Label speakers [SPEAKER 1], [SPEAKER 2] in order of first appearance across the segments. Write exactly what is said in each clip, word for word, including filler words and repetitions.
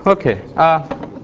[SPEAKER 1] Okay. Uh,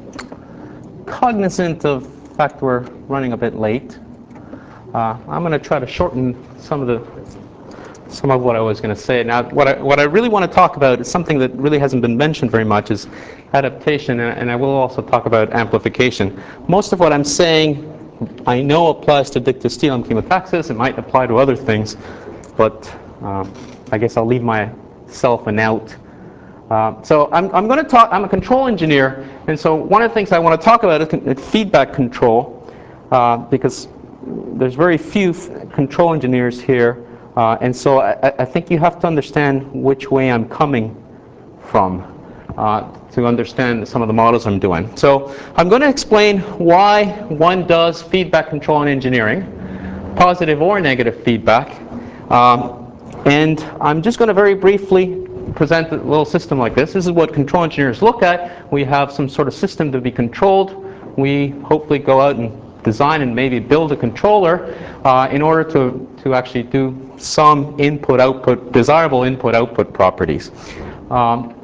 [SPEAKER 1] cognizant of the fact we're running a bit late, uh, I'm going to try to shorten some of the some of what I was going to say. Now, what I what I really want to talk about is something that really hasn't been mentioned very much, is adaptation, and, and I will also talk about amplification. Most of what I'm saying, I know applies to dictyostelium chemotaxis. It might apply to other things, but um, I guess I'll leave myself an out. Uh, so I'm, I'm going to talk, I'm a control engineer, and so one of the things I want to talk about is con feedback control, uh, because there's very few f control engineers here, uh, and so I, I think you have to understand which way I'm coming from uh, to understand some of the models I'm doing. So I'm going to explain why one does feedback control in engineering, positive or negative feedback, um, and I'm just going to very briefly present a little system like this. This is what control engineers look at. We have some sort of system to be controlled. We hopefully go out and design and maybe build a controller uh, in order to, to actually do some input-output, desirable input-output properties. Um,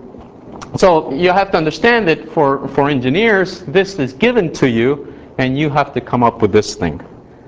[SPEAKER 1] so you have to understand that for, for engineers, this is given to you, and you have to come up with this thing.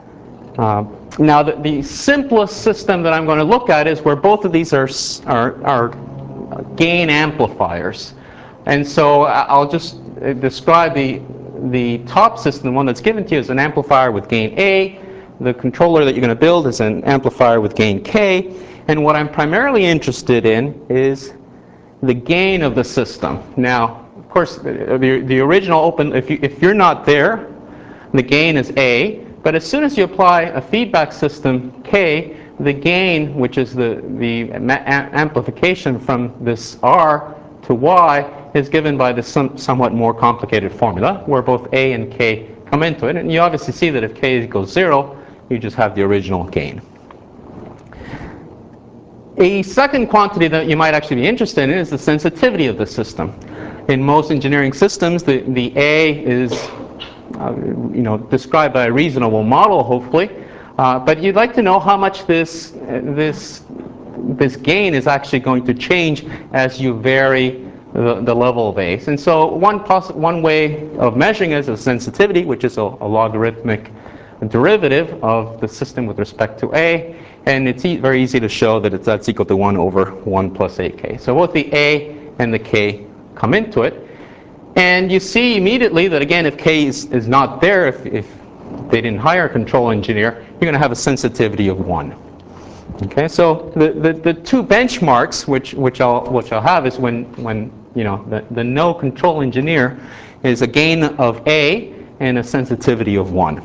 [SPEAKER 1] Uh, now, the, the simplest system that I'm going to look at is where both of these are, are, are gain amplifiers. And so I'll just describe the, the top system, the one that's given to you, as an amplifier with gain A. The controller that you're going to build is an amplifier with gain K. And what I'm primarily interested in is the gain of the system. Now, of course, the, the, the original open, if, you, if you're not there, the gain is A. But as soon as you apply a feedback system K, the gain, which is the, the amplification from this R to Y, is given by this some, somewhat more complicated formula, where both A and K come into it. And you obviously see that if K equals zero, you just have the original gain. A second quantity that you might actually be interested in is the sensitivity of the system. In most engineering systems, the, the A is uh, you know, described by a reasonable model, hopefully. Uh, but you'd like to know how much this, uh, this, this gain is actually going to change as you vary the, the level of A. And so one, one way of measuring it is sensitivity, which is a, a logarithmic derivative of the system with respect to A. And it's e very easy to show that it's, that's equal to one over one plus A K. So both the A and the K come into it. And you see immediately that, again, if K is, is not there, if, if they didn't hire a control engineer, you're going to have a sensitivity of one. Okay, so the, the, the two benchmarks which, which, I'll, which I'll have is when, when you know, the, the no control engineer is a gain of A and a sensitivity of one.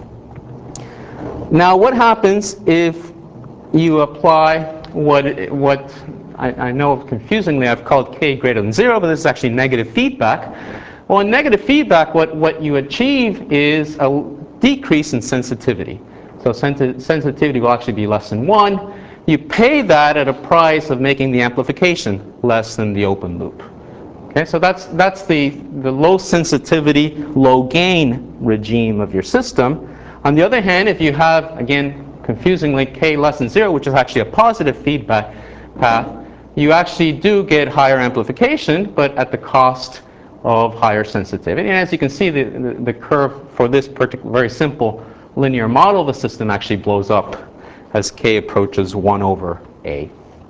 [SPEAKER 1] Now, what happens if you apply what, what I, I know confusingly I've called K greater than zero, but this is actually negative feedback. Well, in negative feedback, what, what you achieve is a decrease in sensitivity. So sensi sensitivity will actually be less than one. You pay that at a price of making the amplification less than the open loop. Okay, so that's, that's the, the low sensitivity, low gain regime of your system. On the other hand, if you have, again, confusingly, K less than zero, which is actually a positive feedback path, you actually do get higher amplification, but at the cost of higher sensitivity. And as you can see, the, the, the curve for this particular very simple linear model of the system actually blows up as K approaches one over A.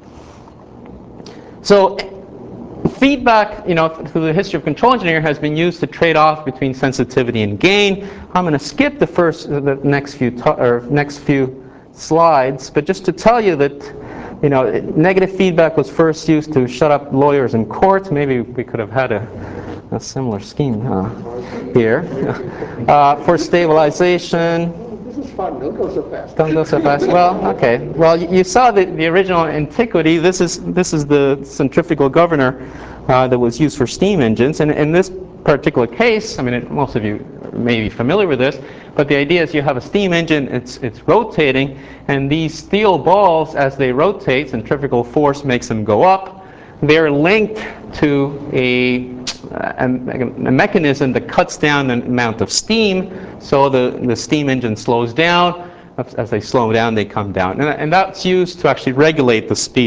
[SPEAKER 1] So feedback, you know, through the history of control engineering, has been used to trade off between sensitivity and gain. I'm going to skip the first, the next few, or next few slides, but just to tell you that, you know, negative feedback was first used to shut up lawyers in court. Maybe we could have had a, a similar scheme uh, here uh, for stabilization.
[SPEAKER 2] This is fun. Don't go so fast.
[SPEAKER 1] Don't go so fast. Well, okay. Well, you saw the, the original antiquity. This is this is the centrifugal governor uh, that was used for steam engines. And in this particular case, I mean, it, most of you may be familiar with this, but the idea is you have a steam engine. It's it's rotating, and these steel balls, as they rotate, centrifugal force makes them go up. They're linked to a A, a mechanism that cuts down the amount of steam, so the, the steam engine slows down. As they slow down, they come down. And, and that's used to actually regulate the speed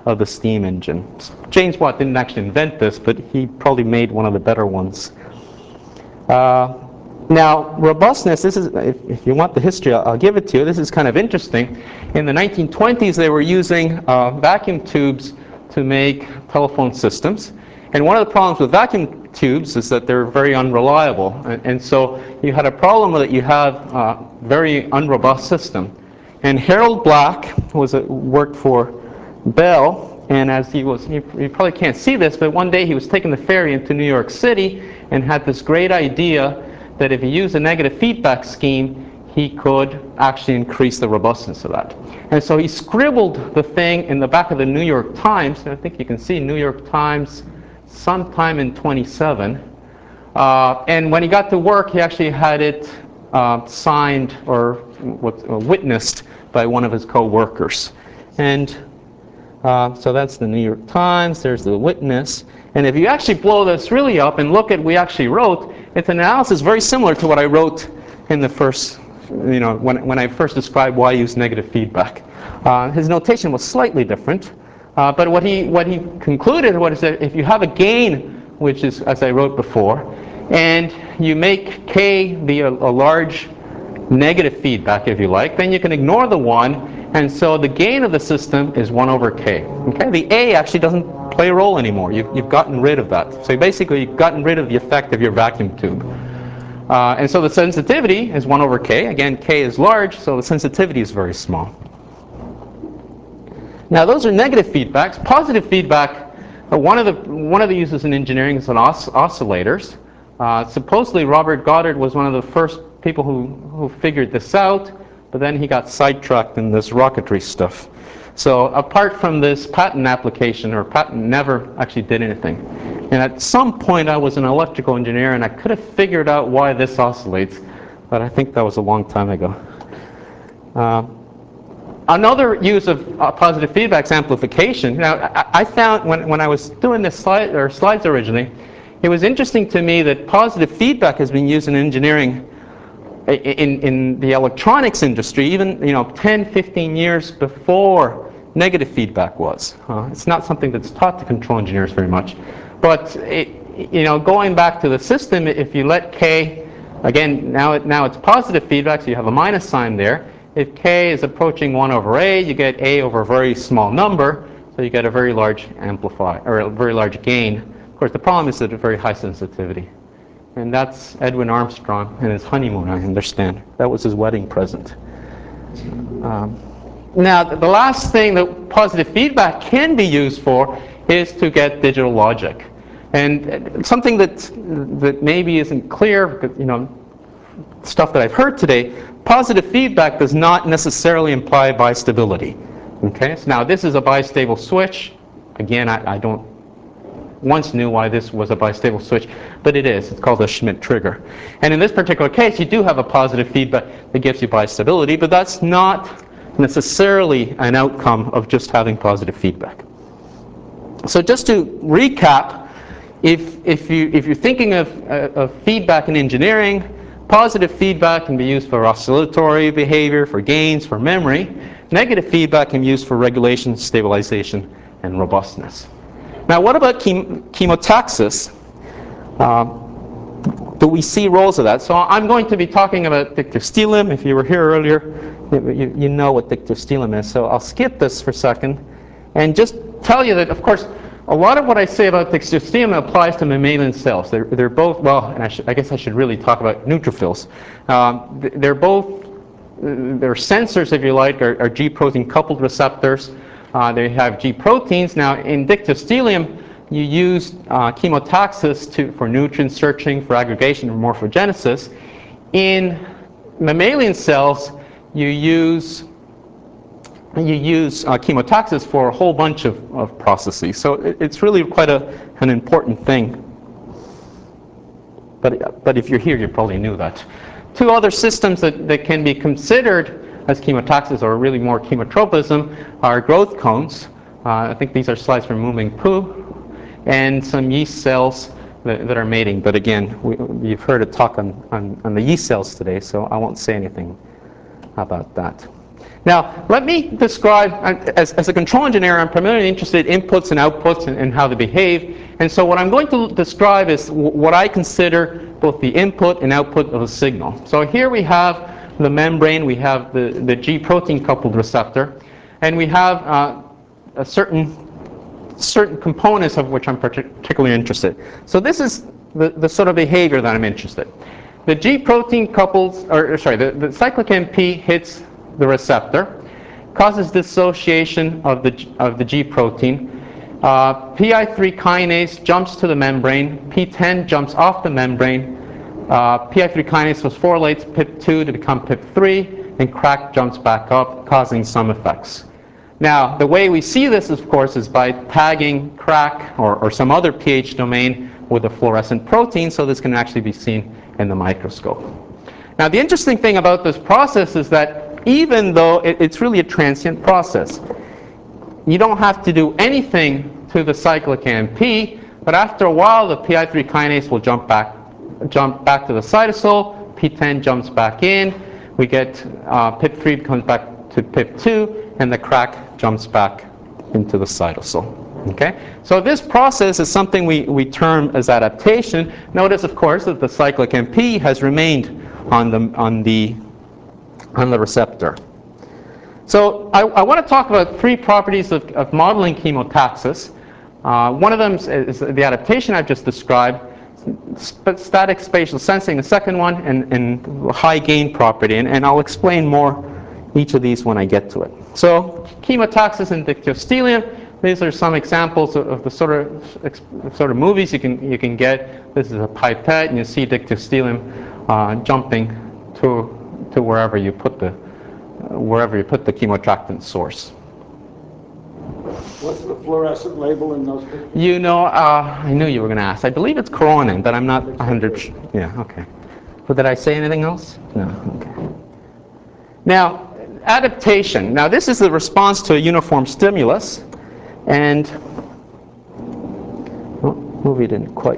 [SPEAKER 1] of the steam engine. James Watt didn't actually invent this, but he probably made one of the better ones. Uh, now, robustness, this is, if, if you want the history, I'll, I'll give it to you. This is kind of interesting. In the nineteen twenties, they were using uh, vacuum tubes to make telephone systems. And one of the problems with vacuum tubes is that they're very unreliable. And, and so you had a problem with it. You have a very unrobust system. And Harold Black was a, worked for Bell, and as he was, you, you probably can't see this, but one day he was taking the ferry into New York City and had this great idea that if he used a negative feedback scheme, he could actually increase the robustness of that. And so he scribbled the thing in the back of the New York Times, and I think you can see New York Times sometime in twenty-seven. Uh, and when he got to work, he actually had it uh, signed or what, uh, witnessed by one of his co-workers. And uh, so that's the New York Times, there's the witness. And if you actually blow this really up and look at what we actually wrote, it's an analysis very similar to what I wrote in the first, you know, when, when I first described why I use negative feedback. Uh, his notation was slightly different, uh, but what he, what he concluded was that if you have a gain, which is, as I wrote before, and you make K be a, a large negative feedback, if you like, then you can ignore the one, and so the gain of the system is one over K. Okay? The A actually doesn't play a role anymore. You've, you've gotten rid of that. So basically, you've gotten rid of the effect of your vacuum tube. Uh, and so the sensitivity is one over K. Again, K is large, so the sensitivity is very small. Now, those are negative feedbacks. Positive feedback, uh, one, of the, one of the uses in engineering is on os oscillators. Uh, supposedly, Robert Goddard was one of the first people who, who figured this out, but then he got sidetracked in this rocketry stuff. So apart from this patent application, or patent never actually did anything. And at some point, I was an electrical engineer, and I could have figured out why this oscillates, but I think that was a long time ago. Uh, Another use of uh, positive feedback is amplification. Now, I, I found when, when I was doing this slide, or slides originally, it was interesting to me that positive feedback has been used in engineering in, in the electronics industry, even you know, ten, fifteen years before negative feedback was. Uh, it's not something that's taught to control engineers very much. But it, you know, going back to the system, if you let K, again, now, it, now it's positive feedback, so you have a minus sign there. If K is approaching one over A, you get A over a very small number, so you get a very large amplifier, or a very large gain. Of course, the problem is at a very high sensitivity. And that's Edwin Armstrong and his honeymoon, I understand. That was his wedding present. Um, now, the last thing that positive feedback can be used for is to get digital logic. And something that, that maybe isn't clear, because, you know, stuff that I've heard today, positive feedback does not necessarily imply bistability. Okay, so now this is a bistable switch. Again, I, I don't once knew why this was a bistable switch, but it is. It's called a Schmidt trigger. And in this particular case, you do have a positive feedback that gives you bistability, but that's not necessarily an outcome of just having positive feedback. So just to recap, if, if, you, if you're thinking of, uh, of feedback in engineering, positive feedback can be used for oscillatory behavior, for gains, for memory. Negative feedback can be used for regulation, stabilization, and robustness. Now, what about chem chemotaxis? Uh, do we see roles of that? So I'm going to be talking about dictyostelium. If you were here earlier, you, you know what dictyostelium is. So I'll skip this for a second and just tell you that, of course, a lot of what I say about dictyostelium applies to mammalian cells. They're, they're both, well, and I, should, I guess I should really talk about neutrophils. Um, they're both, they're sensors, if you like, are, are G protein coupled receptors. Uh, they have G proteins. Now, in dictyostelium, you use uh, chemotaxis to, for nutrient searching, for aggregation, or morphogenesis. In mammalian cells, you use you use uh, chemotaxis for a whole bunch of, of processes. So it, it's really quite a, an important thing. But, but if you're here, you probably knew that. Two other systems that, that can be considered as chemotaxis, or really more chemotropism, are growth cones. Uh, I think these are slides from Moving Poo, and some yeast cells that, that are mating. But again, we, you've heard a talk on, on, on the yeast cells today, so I won't say anything about that. Now, let me describe, as, as a control engineer, I'm primarily interested in inputs and outputs and, and how they behave. And so what I'm going to describe is w what I consider both the input and output of a signal. So here we have the membrane, we have the, the G protein coupled receptor, and we have uh, a certain, certain components of which I'm particularly interested. So this is the, the sort of behavior that I'm interested in. The G protein couples, or sorry, the, the cyclic M P hits the receptor, causes dissociation of the, of the G protein. Uh, P I three kinase jumps to the membrane, P ten jumps off the membrane, uh, P I three kinase phosphorylates P I P two to become P I P three, and crack jumps back up, causing some effects. Now, the way we see this, of course, is by tagging crack or, or some other pH domain with a fluorescent protein, so this can actually be seen in the microscope. Now, the interesting thing about this process is that even though it, it's really a transient process, you don't have to do anything to the cyclic M P, but after a while, the P I three kinase will jump back, jump back to the cytosol, P ten jumps back in, we get uh, P I P three comes back to P I P two, and the crack jumps back into the cytosol. Okay? So this process is something we, we term as adaptation. Notice, of course, that the cyclic M P has remained on the, on the, on the receptor. So I, I want to talk about three properties of, of modeling chemotaxis. Uh, one of them is, is the adaptation I've just described, sp static spatial sensing, the second one, and, and high gain property. And, and I'll explain more each of these when I get to it. So chemotaxis and dictyostelium, these are some examples of, of the sort of, sort of movies you can, you can get. This is a pipette, and you see dictyostelium uh, jumping to, to wherever you put the wherever you put the chemoattractant source.
[SPEAKER 2] What's the fluorescent label in those pictures?
[SPEAKER 1] You know, uh, I knew you were going to ask. I believe it's chronin, but I'm not one hundred percent. Yeah, okay. But did I say anything else? No, okay. Now, adaptation. Now, this is the response to a uniform stimulus. And, oh, movie didn't quite.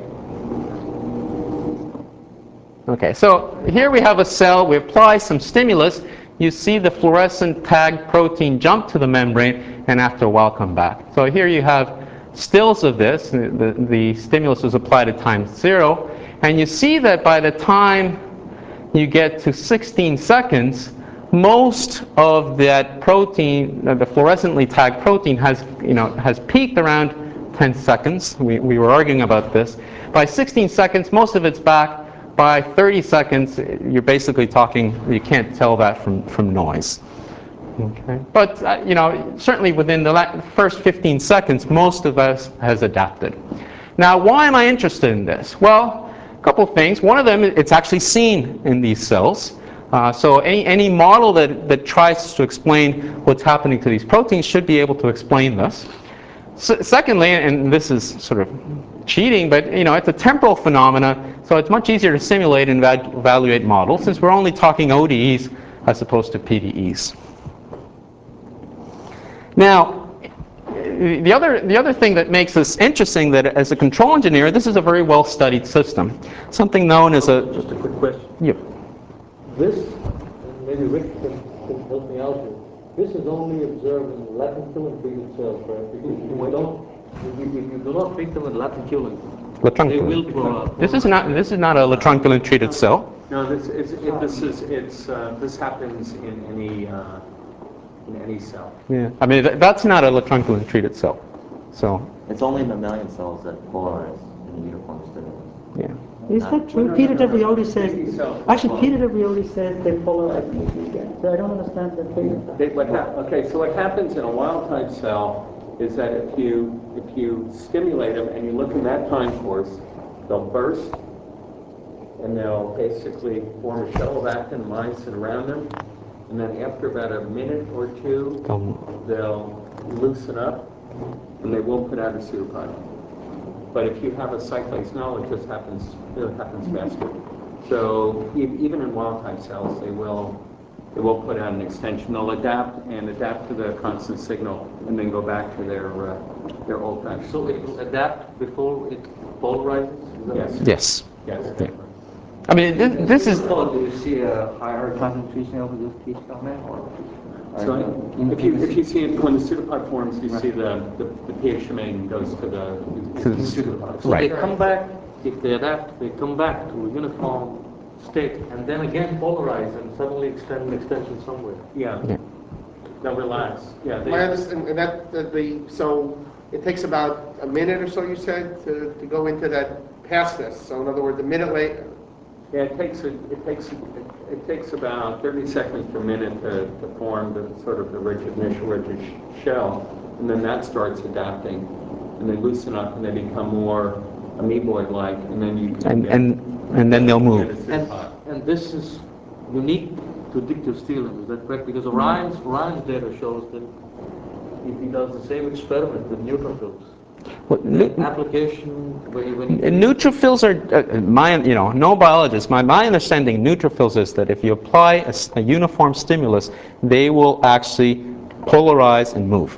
[SPEAKER 1] Okay, so here we have a cell. We apply some stimulus. You see the fluorescent tagged protein jump to the membrane, and after a while come back. So here you have stills of this. The, the, the stimulus was applied at time zero. And you see that by the time you get to sixteen seconds, most of that protein, the fluorescently tagged protein, has, you know, has peaked around ten seconds. We, we were arguing about this. By sixteen seconds, most of it's back. By thirty seconds, you're basically talking, you can't tell that from, from noise. Okay. But, uh, you know, certainly within the first fifteen seconds, most of us has adapted. Now, why am I interested in this? Well, a couple of things. One of them, it's actually seen in these cells. Uh, so any, any model that, that tries to explain what's happening to these proteins should be able to explain this. So, secondly, and this is sort of cheating, but you know, it's a temporal phenomena, so it's much easier to simulate and evaluate models since we're only talking O D Es as opposed to P D Es. Now, the other, the other thing that makes this interesting, that as a control engineer, this is a very well-studied system. Something known as a...
[SPEAKER 3] Just a quick question.
[SPEAKER 1] Yep.
[SPEAKER 3] This, and maybe Rick can, can help me out here, this is only observed in latrunculin treated cells, right? Because if you don't, if you, if you do not treat them with latrunculin, they will grow up.
[SPEAKER 1] This is not, this is not a latrunculin treated cell.
[SPEAKER 4] No, this is, it, this is, it's, uh, this happens in any, uh, in any cell.
[SPEAKER 1] Yeah, I mean, th that's not a latrunculin treated cell. So,
[SPEAKER 5] It's only mammalian cells that polarize in the uniform stimulus.
[SPEAKER 1] yeah.
[SPEAKER 6] Is that true? Peter Devrioli says, actually Peter Devrioli says they polarize in the so I don't understand that thing.
[SPEAKER 4] Okay, what hap- okay, so what happens in a wild type cell is that if you, if you stimulate them and you look in that time course, they'll burst and they'll basically form a shell of actin, myosin around them. And then after about a minute or two, they'll loosen up and they won't put out a pseudopod. But if you have a cyclase null, it just happens, it happens faster. So e even in wild type cells, they will, they will put out an extension. They'll adapt and adapt to the constant signal and then go back to their, uh, their old time.
[SPEAKER 3] So it will adapt before it polarizes?
[SPEAKER 4] Yes.
[SPEAKER 1] Yes.
[SPEAKER 4] Yes.
[SPEAKER 1] Yeah. I mean, this, this is...
[SPEAKER 5] Do you see a higher concentration of this T cell now?
[SPEAKER 4] So
[SPEAKER 5] In-
[SPEAKER 4] if you,
[SPEAKER 5] in-
[SPEAKER 4] if you see it, when the pseudopod forms, you see the, the, the pH domain goes to the,
[SPEAKER 1] To the-
[SPEAKER 4] the pseudopod.
[SPEAKER 3] So
[SPEAKER 1] Right.
[SPEAKER 3] they come back, if they adapt, they come back to a uniform state and then again polarize and suddenly extend an extension somewhere.
[SPEAKER 4] Yeah,
[SPEAKER 1] Yeah.
[SPEAKER 4] they'll relax, yeah. they-
[SPEAKER 7] My understanding, and that, that the, so it takes about a minute or so, you said, to, to go into that, past this. So in other words, a minute later,
[SPEAKER 4] Yeah, it takes, a- it takes, it takes about thirty seconds per minute to, to form the sort of the rigid, initial rigid sh- shell, and then that starts adapting, and they loosen up and they become more amoeboid-like, and then you can
[SPEAKER 1] And,
[SPEAKER 4] get,
[SPEAKER 1] and, and then they'll
[SPEAKER 4] get a
[SPEAKER 1] move.
[SPEAKER 3] And,
[SPEAKER 4] pseudopod.
[SPEAKER 3] and this is unique to dictyostelium, is that correct? Because Ryan's, Ryan's data shows that if he does the same experiment with neutrophils,
[SPEAKER 1] Well,
[SPEAKER 3] the
[SPEAKER 1] nu-
[SPEAKER 3] application, when you, when you...
[SPEAKER 1] And neutrophils are, uh, my, you know, no biologist, my, my understanding of neutrophils is that if you apply a, s- a uniform stimulus, they will actually polarize and move.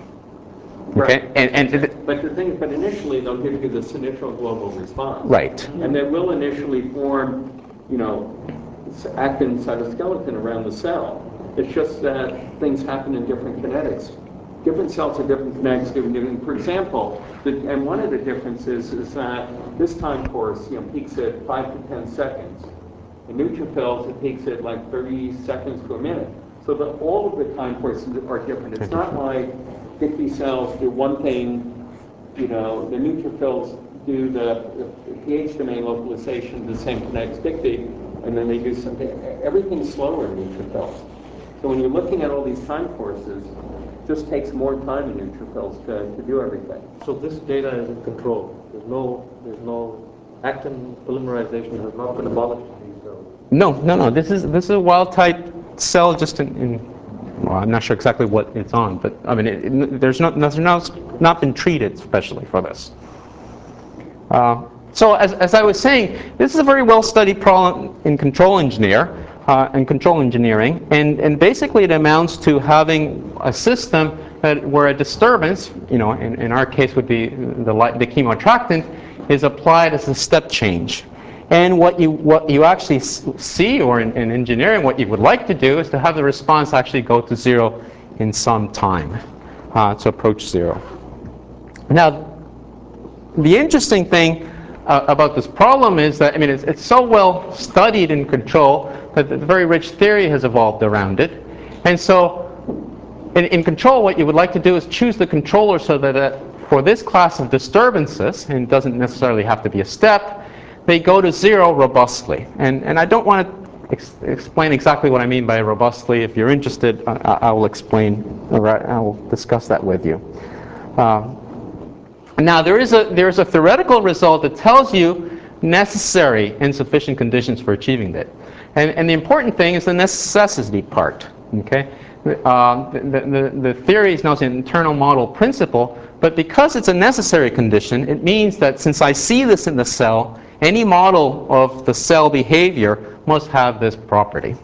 [SPEAKER 1] Okay? And, and, th-
[SPEAKER 4] But the thing, but initially, they'll give you this initial global response.
[SPEAKER 1] right.
[SPEAKER 4] And they will initially form, you know, s- actin cytoskeleton around the cell. It's just that things happen in different kinetics. Different cells have different kinetics. Different, different- for example, the, and one of the differences is that this time course, you know, peaks at five to ten seconds. In neutrophils, it peaks at like thirty seconds to a minute. So that all of the time courses are different. It's not like Dicty cells do one thing, you know, the neutrophils do the, the pH domain localization, the same kinetics Dicty, and then they do something. Everything's slower in neutrophils. So when you're looking at all these time courses, it just takes more time in neutrophils to, to do everything.
[SPEAKER 3] So this data is in control. There's no, there's no actin polymerization has not been abolished in these cells.
[SPEAKER 1] No, no, no. This is this is a wild type cell, just in. in well, I'm not sure exactly what it's on, but I mean, it, it, there's not there's not not been treated especially for this. Uh, so as as I was saying, this is a very well studied problem in control engineer uh, and control engineering, and and basically it amounts to having a system that where a disturbance, you know, in, in our case would be the light, the chemoattractant, is applied as a step change. And what you what you actually see, or in, in engineering, what you would like to do is to have the response actually go to zero in some time, uh, to approach zero. Now, the interesting thing uh, about this problem is that I mean it's, it's so well studied in control that the very rich theory has evolved around it, and so in, in control, what you would like to do is choose the controller so that uh, for this class of disturbances, and it doesn't necessarily have to be a step, they go to zero robustly. And, and I don't want to ex explain exactly what I mean by robustly. If you're interested, I, I will explain, or I will discuss that with you. Um, now, there is, a, there is a theoretical result that tells you necessary and sufficient conditions for achieving that. And, and the important thing is the necessity part. Okay? Uh, the, the, the theory is known as an internal model principle, but because it's a necessary condition, it means that since I see this in the cell, any model of the cell behavior must have this property.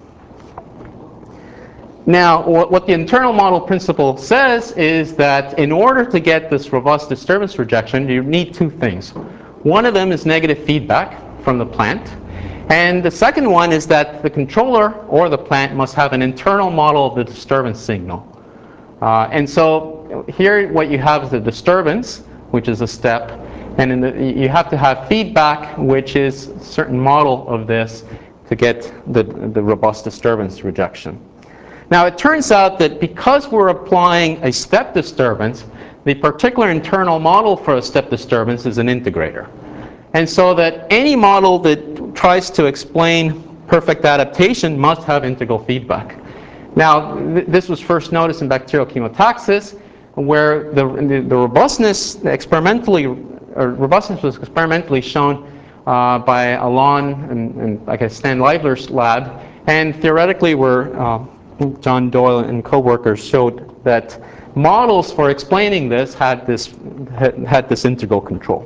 [SPEAKER 1] Now, what, what the internal model principle says is that in order to get this robust disturbance rejection, you need two things. One of them is negative feedback from the plant, and the second one is that the controller or the plant must have an internal model of the disturbance signal. Uh, and so here what you have is a disturbance, which is a step, and in the, you have to have feedback, which is a certain model of this to get the, the robust disturbance rejection. Now it turns out that because we're applying a step disturbance, the particular internal model for a step disturbance is an integrator. And so that any model that tries to explain perfect adaptation must have integral feedback. Now, th this was first noticed in bacterial chemotaxis, where the, the, the robustness experimentally, or robustness was experimentally shown uh, by Alon and, and I guess Stan Leibler's lab, and theoretically where uh, John Doyle and co-workers showed that models for explaining this had this had, had this integral control.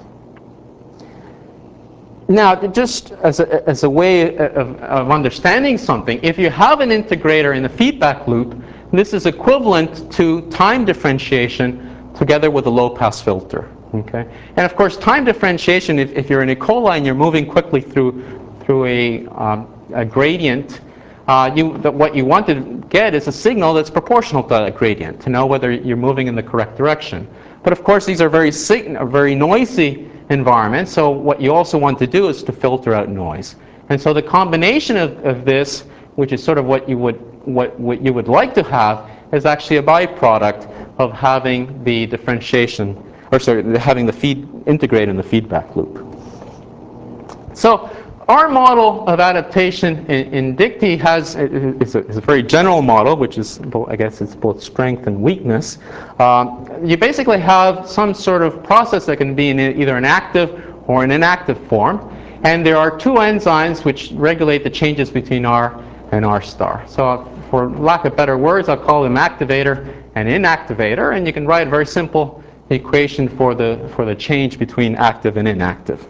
[SPEAKER 1] Now, just as a, as a way of, of understanding something, if you have an integrator in the feedback loop, this is equivalent to time differentiation together with a low-pass filter. Okay? And of course, time differentiation, if, if you're in E. coli and you're moving quickly through, through a, um, a gradient, uh, you, that what you want to get is a signal that's proportional to that gradient to know whether you're moving in the correct direction. But of course, these are very, sig very noisy environments, so what you also want to do is to filter out noise. And so the combination of, of this, which is sort of what you would what, what you would like to have, is actually a byproduct of having the differentiation, or sorry, having the feed integrate in the feedback loop. So our model of adaptation in, in Dictee has is a, is a very general model, which is, I guess, it's both strength and weakness. Um, you basically have some sort of process that can be in either an active or an inactive form, and there are two enzymes which regulate the changes between R and R star. So, for lack of better words, I'll call them activator and inactivator, and you can write a very simple equation for the for the change between active and inactive.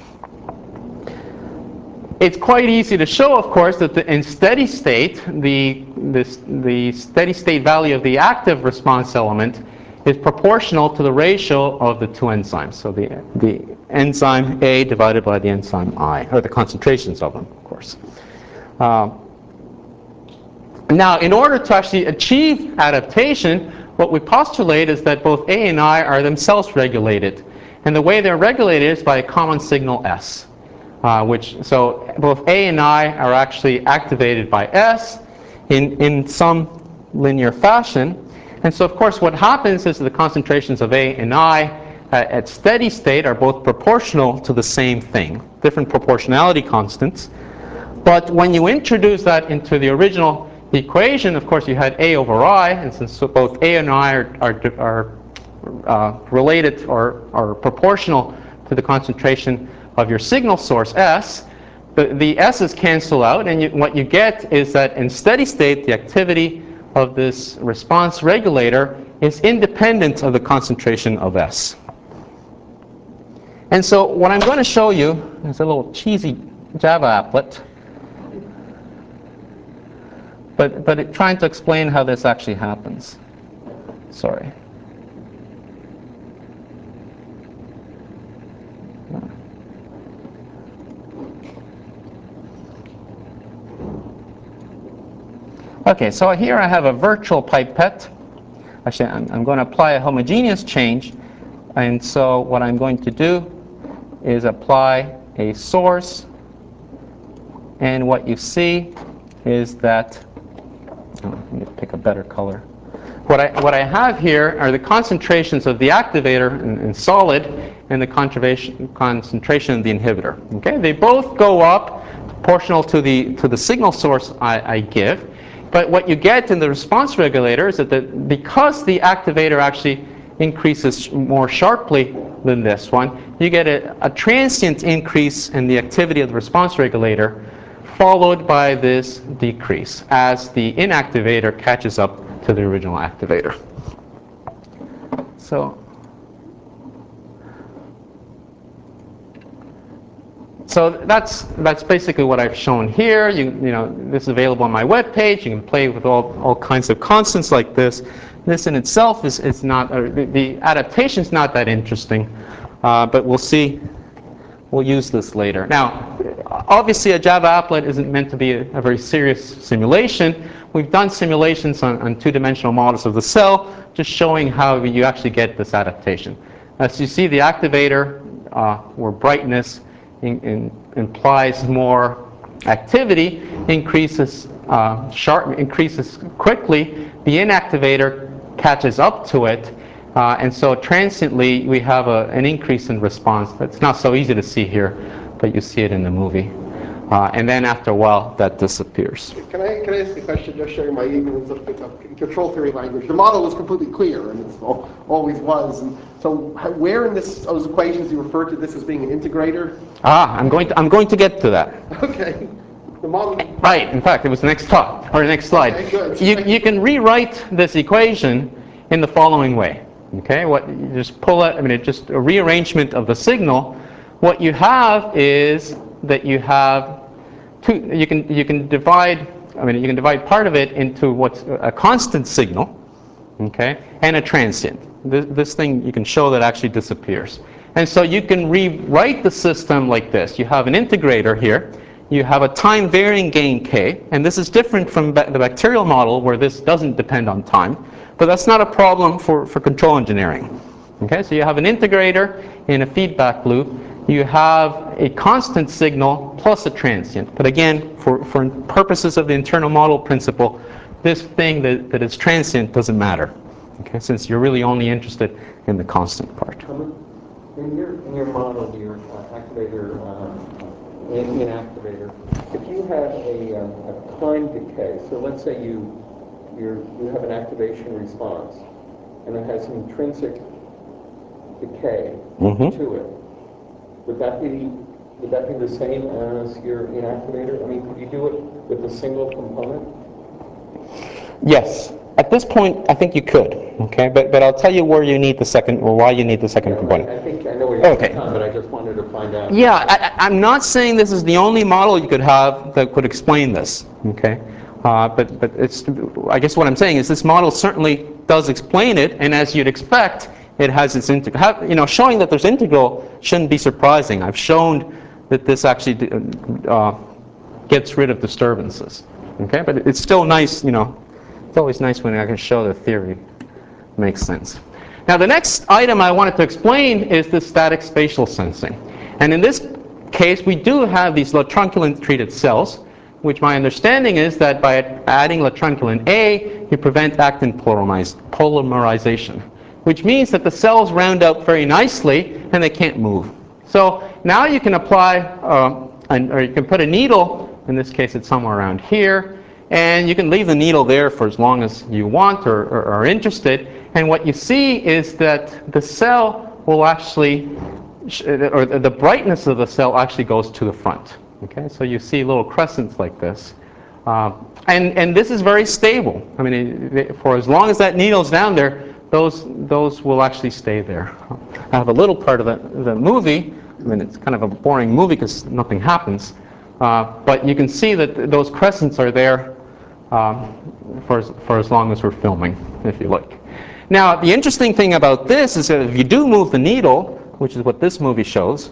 [SPEAKER 1] It's quite easy to show, of course, that the, in steady state, the, this, the steady state value of the active response element is proportional to the ratio of the two enzymes. So the, the enzyme A divided by the enzyme I, or the concentrations of them, of course. Uh, now, in order to actually achieve adaptation, what we postulate is that both A and I are themselves regulated. And the way they're regulated is by a common signal S. Uh, which, so both A and I are actually activated by S in, in some linear fashion. And so, of course, what happens is the concentrations of A and I uh, at steady state are both proportional to the same thing, different proportionality constants. But when you introduce that into the original equation, of course, you had A over I, and since both A and I are, are, are uh, related or are proportional to the concentration of your signal source S, the, the S's cancel out, and you, what you get is that in steady state, the activity of this response regulator is independent of the concentration of S. And so what I'm going to show you is a little cheesy Java applet, but, but it, trying to explain how this actually happens. Sorry. Okay, so here I have a virtual pipette. Actually, I'm, I'm going to apply a homogeneous change. And so what I'm going to do is apply a source. And what you see is that, oh, let me pick a better color. What I, what I have here are the concentrations of the activator in, in solid and the concentration, concentration of the inhibitor. Okay, they both go up proportional to the, to the signal source I, I give. But what you get in the response regulator is that the, because the activator actually increases more sharply than this one, you get a, a transient increase in the activity of the response regulator, followed by this decrease as the inactivator catches up to the original activator. So, So that's that's basically what I've shown here. You you know this is available on my web page. You can play with all all kinds of constants like this. This in itself is is not uh, the, the adaptation is not that interesting, uh, but we'll see. We'll use this later. Now, obviously, a Java applet isn't meant to be a, a very serious simulation. We've done simulations on, on two-dimensional models of the cell, just showing how you actually get this adaptation. As you see, the activator, uh, where brightness In, in, implies more activity, increases uh, sharp, increases quickly. The inactivator catches up to it, uh, and so transiently we have a, an increase in response. That's not so easy to see here, but you see it in the movie. Uh, and then after a while, that disappears.
[SPEAKER 7] Can I, can I ask a question, just sharing my ignorance of, of control theory language? The model was completely clear, and it always was. And so where in this, those equations you refer to this as being an integrator?
[SPEAKER 1] Ah, I'm going to, I'm going to get to that.
[SPEAKER 7] Okay. The model...
[SPEAKER 1] Right. In fact, it was the next talk, or the next slide.
[SPEAKER 7] Okay, good.
[SPEAKER 1] You, you can rewrite this equation in the following way. Okay? What, you just pull out, I mean, it's just a rearrangement of the signal. What you have is that you have two, you can, you can divide, I mean, you can divide part of it into what's a constant signal, okay, and a transient. This, this thing you can show that actually disappears. And so you can rewrite the system like this. You have an integrator here. you have a time-varying gain k, and this is different from ba the bacterial model where this doesn't depend on time, but that's not a problem for, for control engineering. Okay, so you have an integrator in a feedback loop, you have a constant signal plus a transient, but again, for, for purposes of the internal model principle, this thing that, that is transient doesn't matter, okay, since you're really only interested in the constant part.
[SPEAKER 4] In your, in your model, your uh, activator, uh, in, inactivator, if you have a, um, a time decay, so let's say you, you're, you have an activation response, and it has intrinsic decay
[SPEAKER 1] Mm-hmm.
[SPEAKER 4] to it, would that be, would that be the same as your inactivator? I mean, could you do it with a single component?
[SPEAKER 1] Yes. At this point, I think you could, okay? But, but I'll tell you where you need the second, or why you need the second
[SPEAKER 4] Yeah,
[SPEAKER 1] component.
[SPEAKER 4] I, I think I know where you're
[SPEAKER 1] Okay.
[SPEAKER 4] coming from, but I just wanted to find out.
[SPEAKER 1] Yeah, I, I- I'm not saying this is the only model you could have that could explain this, okay? Uh, but but it's, I guess what I'm saying is this model certainly does explain it, and as you'd expect, it has its integral. You know, showing that there's integral shouldn't be surprising. I've shown that this actually uh, gets rid of disturbances, okay? But it's still nice, you know, it's always nice when I can show the theory makes sense. Now the next item I wanted to explain is the static spatial sensing. And in this case, we do have these latrunculin treated cells, which my understanding is that by adding latrunculin A, you prevent actin polymerization, which means that the cells round out very nicely and they can't move. So now you can apply, uh, an, or you can put a needle, in this case it's somewhere around here, and you can leave the needle there for as long as you want or, or are interested. And what you see is that the cell will actually, or the brightness of the cell actually goes to the front. Okay, so you see little crescents like this. Uh, and, and this is very stable. I mean, it, it, for as long as that needle's down there, those, those will actually stay there. I have a little part of the, the movie. I mean, it's kind of a boring movie because nothing happens. Uh, but you can see that th those crescents are there um, for, as, for as long as we're filming, if you like. Now, the interesting thing about this is that if you do move the needle, which is what this movie shows,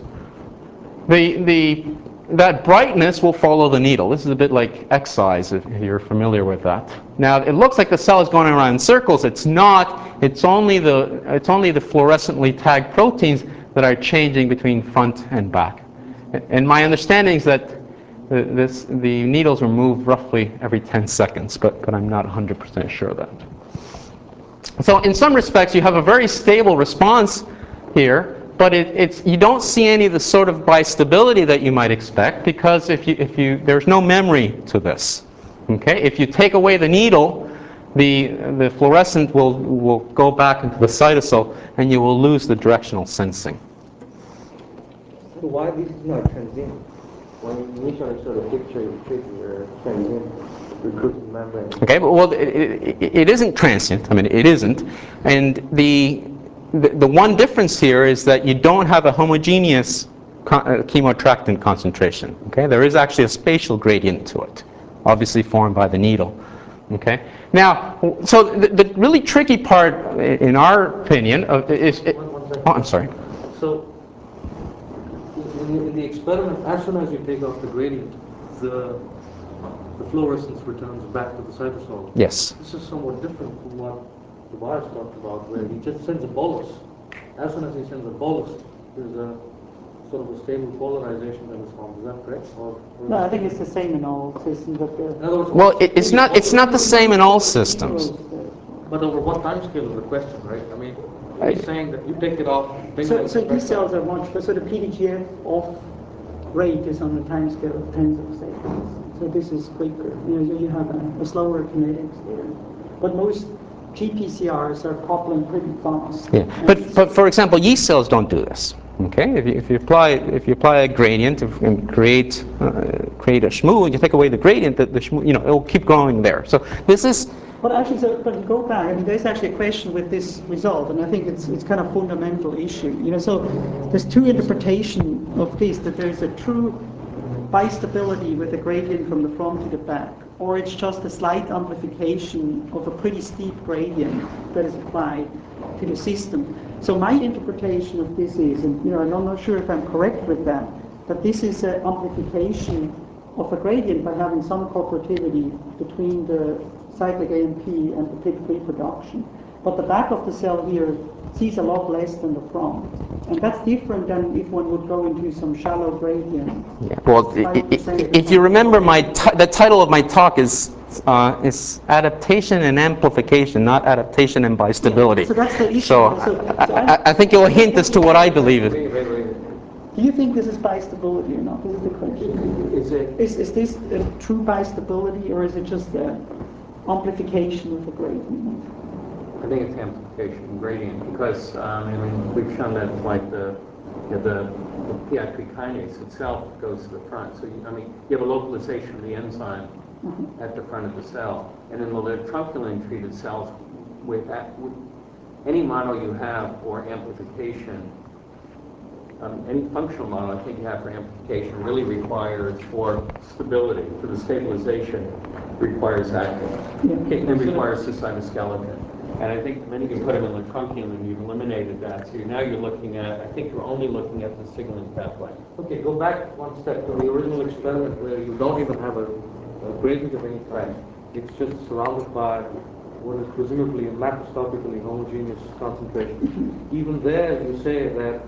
[SPEAKER 1] the, the, that brightness will follow the needle. This is a bit like excise, if you're familiar with that. Now, it looks like the cell is going around in circles. It's not. It's only the, it's only the fluorescently tagged proteins that are changing between front and back. And my understanding is that the, this, the needles are moved roughly every ten seconds, but, but I'm not one hundred percent sure of that. So in some respects, you have a very stable response here, but it, it's, you don't see any of the sort of bistability that you might expect, because if you, if you, there's no memory to this. Okay? If you take away the needle, the, the fluorescent will, will go back into the cytosol, and you will lose the directional sensing.
[SPEAKER 3] So why this is not transient? When you initially saw the picture, you treat your transient recruitment membrane.
[SPEAKER 1] Okay, but well, it, it, it isn't transient. I mean, it isn't. And the, the, the one difference here is that you don't have a homogeneous con uh, chemoattractant concentration. Okay, there is actually a spatial gradient to it, obviously formed by the needle. Okay, now, so the, the really tricky part, in our opinion, of, is, it, oh, I'm sorry.
[SPEAKER 3] So, in, in the experiment, as soon as you take off the gradient, the, the fluorescence returns back to the cytosol.
[SPEAKER 1] Yes.
[SPEAKER 3] This is somewhat different from what Tobias talked about, where he just sends a bolus. As soon as he sends a bolus, there's a sort of a stable polarization that is formed. Is that correct? Or, or
[SPEAKER 6] No, I think it's the same in all systems. But the,
[SPEAKER 3] in other words,
[SPEAKER 1] Well, it, it's not. It's not the same in all systems.
[SPEAKER 3] but over what time scale is the question, right? I mean, he's saying that you take it off. bring
[SPEAKER 6] So,
[SPEAKER 3] it
[SPEAKER 6] so
[SPEAKER 3] back
[SPEAKER 6] these
[SPEAKER 3] up.
[SPEAKER 6] cells are much, so the P D G F off rate is on the time scale of tens of seconds. So this is quicker. You know, you have a, a slower kinetics there. But most G P C Rs are popping pretty fast.
[SPEAKER 1] Yeah, but but for example, yeast cells don't do this. Okay, if you, if you apply if you apply a gradient and create uh, create a shmoo, you take away the gradient, the, the shmoo, you know, it will keep growing there. So this is.
[SPEAKER 6] But actually, so, but to go back, I mean, there's actually a question with this result, and I think it's it's kind of fundamental issue. You know, so there's two interpretation of this: that there's a true bistability with a gradient from the front to the back, or it's just a slight amplification of a pretty steep gradient that is applied to the system. So my interpretation of this is, and you know, I'm not sure if I'm correct with that, but this is an amplification of a gradient by having some cooperativity between the cyclic A M P and the P I C reproduction. But the back of the cell here sees a lot less than the front. And that's different than if one would go into some shallow gradient.
[SPEAKER 1] Yeah. Well, i- i- if you remember, my ti- the title of my talk is uh, is adaptation and amplification, not adaptation and bistability.
[SPEAKER 6] So that's the issue.
[SPEAKER 1] So,
[SPEAKER 6] So-
[SPEAKER 1] I,
[SPEAKER 6] so
[SPEAKER 1] I, I think it will hint as to what I believe it.
[SPEAKER 3] Wait, wait, wait.
[SPEAKER 6] Do you think this is bistability or not? This is the question.
[SPEAKER 3] Is it,
[SPEAKER 6] Is, is this a true bistability, or is it just the amplification of the gradient?
[SPEAKER 4] I think it's amplification gradient because um, I mean we've shown that like the you know, the, the P I three kinase itself goes to the front. So you, I mean you have a localization of the enzyme
[SPEAKER 6] Mhm.
[SPEAKER 4] at the front of the cell, and in the trunculin treated cells, with, that, with any model you have for amplification, um, any functional model I think you have for amplification really requires for stability, for the stabilization requires actin.
[SPEAKER 6] Yeah.
[SPEAKER 4] It requires the cytoskeleton. And I think many of you put them in the trunculin and you've eliminated that. So now you're looking at, I think you're only looking at the signaling pathway.
[SPEAKER 3] okay, go back one step to the original experiment where you don't even have a, a gradient of any kind. It's just surrounded by what is presumably a macroscopically homogeneous concentration. Even there, you say that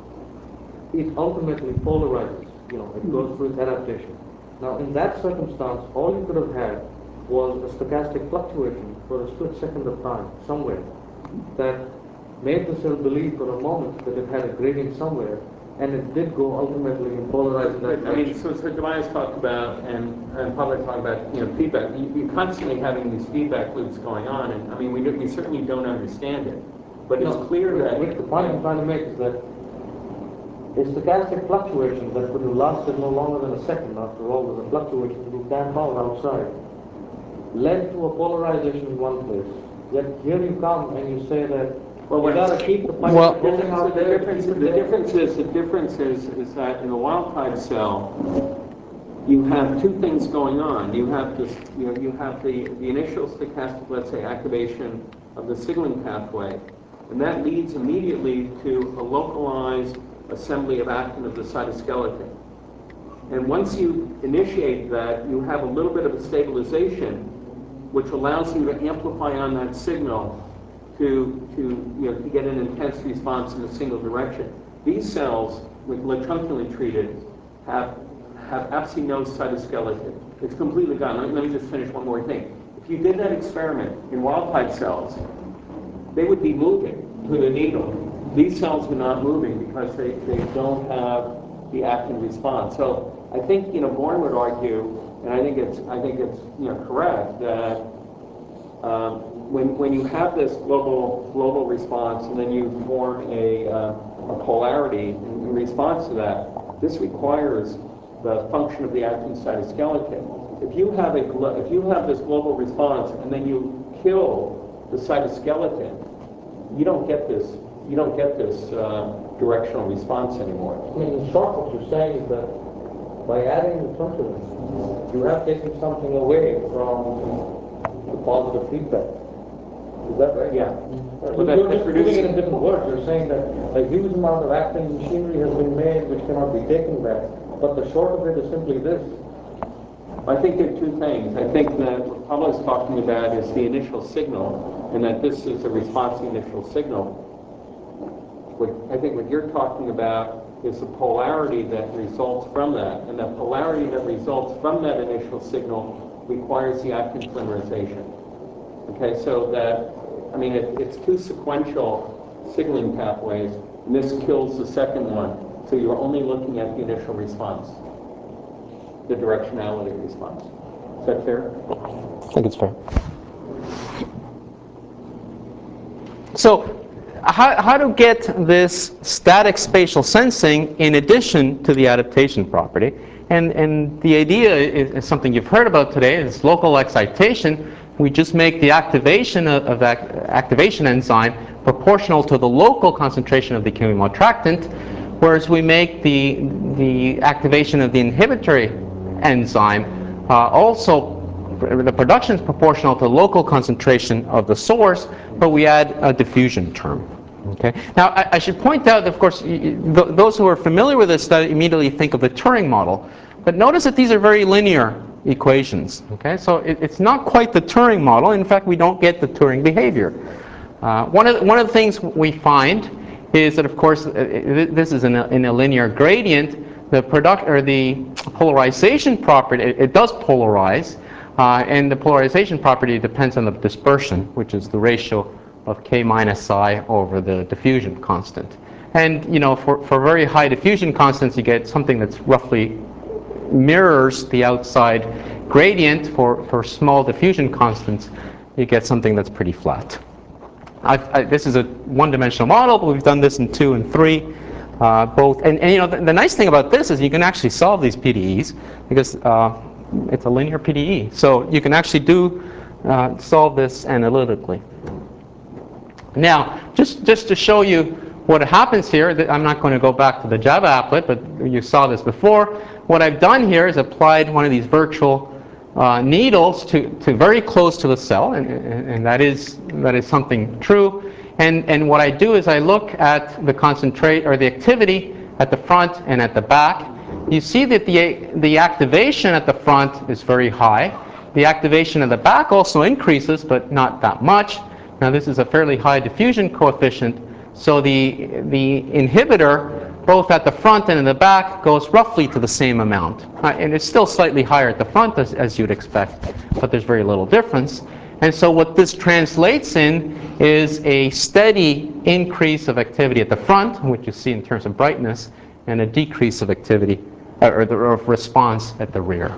[SPEAKER 3] it ultimately polarizes, you know, it goes through its adaptation. Now, in that circumstance, all you could have had was a stochastic fluctuation for a split second of time somewhere that made the cell believe for a moment that it had a gradient somewhere, and it did go ultimately and polarize in that
[SPEAKER 4] I mean,
[SPEAKER 3] direction.
[SPEAKER 4] so, so Tobias talked about, and, and Pablo talked about, you know, feedback. You, you're constantly having these feedback loops going on, and I mean, we, do, we certainly don't understand it. But it's
[SPEAKER 3] No,
[SPEAKER 4] clear that...
[SPEAKER 3] Rick, the point I'm trying to make is that a stochastic fluctuation that could have lasted no longer than a second, after all, was a fluctuation that was damn far outside, led to a polarization in one place. Yet here you come and you say that
[SPEAKER 4] Well,
[SPEAKER 3] you
[SPEAKER 4] what-
[SPEAKER 3] got to keep the pipe
[SPEAKER 1] Well-
[SPEAKER 3] going
[SPEAKER 4] So
[SPEAKER 3] out
[SPEAKER 4] the
[SPEAKER 3] there.
[SPEAKER 4] difference,
[SPEAKER 3] keep it
[SPEAKER 4] the
[SPEAKER 3] there.
[SPEAKER 4] difference is, the difference is, is that in the wild type cell, you have two things going on. You have this, you know, you have the, the initial stochastic, let's say, activation of the signaling pathway, and that leads immediately to a localized assembly of actin of the cytoskeleton. And once you initiate that, you have a little bit of a stabilization, which allows you to amplify on that signal to, to, you know, to get an intense response in a single direction. These cells, with latrunculin treated, have, have absolutely no cytoskeleton. It's completely gone. Let me, let me just finish one more thing. If you did that experiment in wild-type cells, they would be moving to the needle. These cells are not moving because they, they don't have the actin response. So I think, you know, Bourne would argue, and I think it's, I think it's, you know, correct that um, when, when you have this global, global response and then you form a, uh, a polarity in, in response to that, this requires the function of the actin cytoskeleton. If you have a, glo- if you have this global response and then you kill the cytoskeleton, you don't get this, you don't get this uh, directional response anymore.
[SPEAKER 3] I mean, in short, what you're saying is that by adding the trunculin, you have taken something away from the positive feedback. Is that right?
[SPEAKER 4] Yeah.
[SPEAKER 3] Well,
[SPEAKER 4] that-
[SPEAKER 3] you're
[SPEAKER 4] that
[SPEAKER 3] just putting
[SPEAKER 4] produces-
[SPEAKER 3] it in different words. You're saying that a huge amount of acting machinery has been made which cannot be taken back, but the short of it is simply this.
[SPEAKER 4] I think there are two things. I think that what Pablo's talking about is the initial signal, and that this is a response to the initial signal. What I think what you're talking about is the polarity that results from that, and that polarity that results from that initial signal requires the actin polymerization. Okay, so that, I mean, it, it's two sequential signaling pathways, and this kills the second one. So you're only looking at the initial response, the directionality response. Is that fair?
[SPEAKER 1] I think it's fair. So, how, how to get this static spatial sensing in addition to the adaptation property? And, and the idea is, is something you've heard about today, is local excitation. We just make the activation of, of that activation enzyme proportional to the local concentration of the chemoattractant, whereas we make the, the activation of the inhibitory enzyme uh, also, the production is proportional to local concentration of the source, but we add a diffusion term. Okay. Now, I, I should point out that, of course, y- y- th those who are familiar with this study immediately think of the Turing model. But notice that these are very linear equations. Okay, so it, it's not quite the Turing model. In fact, we don't get the Turing behavior. Uh, one of the, one of the things we find is that, of course, uh, this is in a, in a linear gradient. The product or the polarization property, it, it does polarize, uh, and the polarization property depends on the dispersion, which is the ratio of k minus I over the diffusion constant. And you know, for, for very high diffusion constants, you get something that's roughly mirrors the outside gradient. For, for small diffusion constants, you get something that's pretty flat. I've, I, this is a one-dimensional model, but we've done this in two and three. Uh, both, and, and you know, the, the nice thing about this is you can actually solve these P D Es because uh, it's a linear P D E. So you can actually do uh, solve this analytically. Now, just just to show you what happens here, I'm not going to go back to the Java applet, but you saw this before. What I've done here is applied one of these virtual uh, needles to, to very close to the cell, and, and, and that is that is something true. And, and what I do is I look at the concentrate or the activity at the front and at the back. You see that the, the activation at the front is very high. The activation at the back also increases, but not that much. Now this is a fairly high diffusion coefficient, so the, the inhibitor, both at the front and in the back, goes roughly to the same amount. Uh, and it's still slightly higher at the front, as, as you'd expect, but there's very little difference. And so what this translates in is a steady increase of activity at the front, which you see in terms of brightness, and a decrease of activity, uh, or the or response at the rear.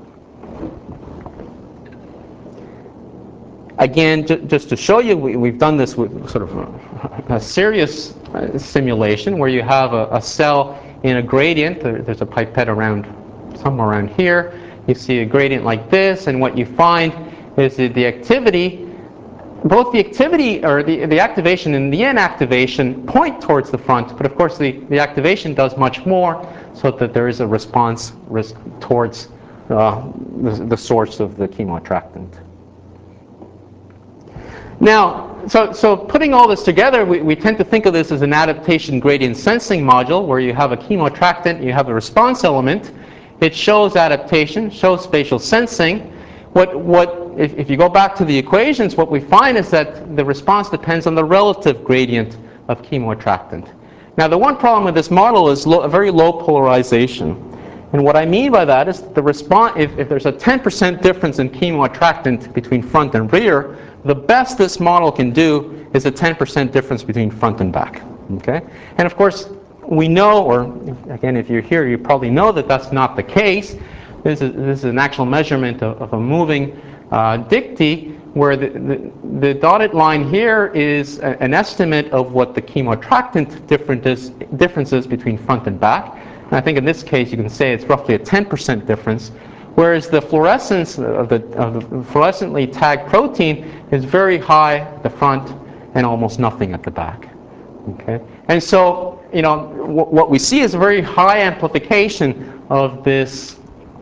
[SPEAKER 1] Again, ju just to show you, we, we've done this with sort of a, a serious uh, simulation where you have a, a cell in a gradient. There, there's a pipette around, somewhere around here. You see a gradient like this, and what you find is that the activity, both the activity or the, the activation and the inactivation point towards the front, but of course the, the activation does much more, so that there is a response risk towards uh, the, the source of the chemoattractant. Now, so, so putting all this together, we, we tend to think of this as an adaptation gradient sensing module, where you have a chemoattractant, you have a response element. It shows adaptation, shows spatial sensing. What, what, if, if you go back to the equations, what we find is that the response depends on the relative gradient of chemoattractant. Now, the one problem with this model is low, a very low polarization. And what I mean by that is the response, if, if there's a ten percent difference in chemoattractant between front and rear, the best this model can do is a ten percent difference between front and back. Okay? And of course, we know, or again, if you're here, you probably know that that's not the case. This is, this is an actual measurement of, of a moving uh, dictee, where the, the, the dotted line here is a, an estimate of what the chemoattractant difference, differences between front and back. And I think in this case you can say it's roughly a ten percent difference, whereas the fluorescence of the, of the fluorescently tagged protein is very high at the front and almost nothing at the back. Okay? And so, you know, what we see is a very high amplification of this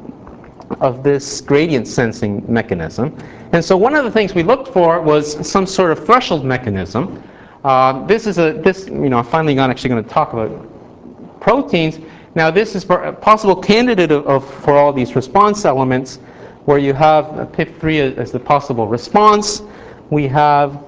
[SPEAKER 1] of this gradient sensing mechanism. And so one of the things we looked for was some sort of threshold mechanism. Uh, this is a, this, you know, finally I'm actually going to talk about proteins. Now this is a possible candidate of, of, for all these response elements, where you have P I P three as the possible response. We have,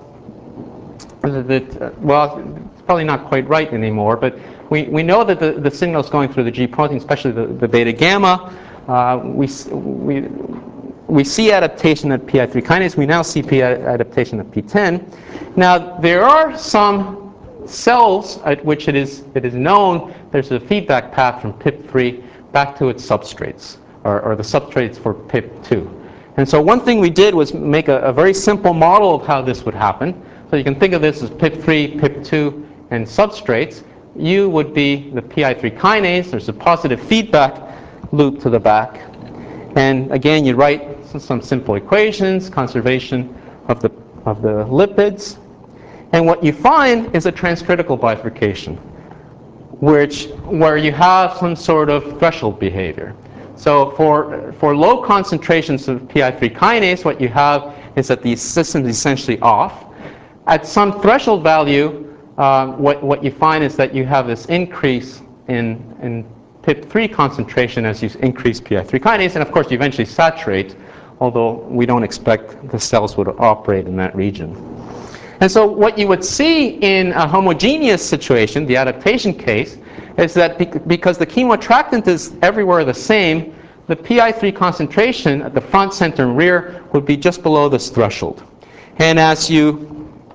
[SPEAKER 1] the, well, it's probably not quite right anymore, but we, we know that the, the signal is going through the G protein, especially the, the beta gamma. Uh, we, we, we see adaptation at P I three kinase. We now see P adaptation at P ten. Now, there are some cells at which it is, it is known there's a feedback path from P I P three back to its substrates, or, or the substrates for P I P two. And so one thing we did was make a, a very simple model of how this would happen. So you can think of this as P I P three, P I P two, and substrates. U would be the P I three kinase. There's a positive feedback loop to the back. And again, you write some simple equations, conservation of the, of the lipids. And what you find is a transcritical bifurcation, which, where you have some sort of threshold behavior. So for, for low concentrations of P I three kinase, what you have is that the system is essentially off. At some threshold value, uh, what, what you find is that you have this increase in, in P I P three concentration as you increase P I three kinase, and of course you eventually saturate, although we don't expect the cells would operate in that region. And so what you would see in a homogeneous situation, the adaptation case, is that because the chemoattractant is everywhere the same, the P I three concentration at the front, center, and rear would be just below this threshold. And as you,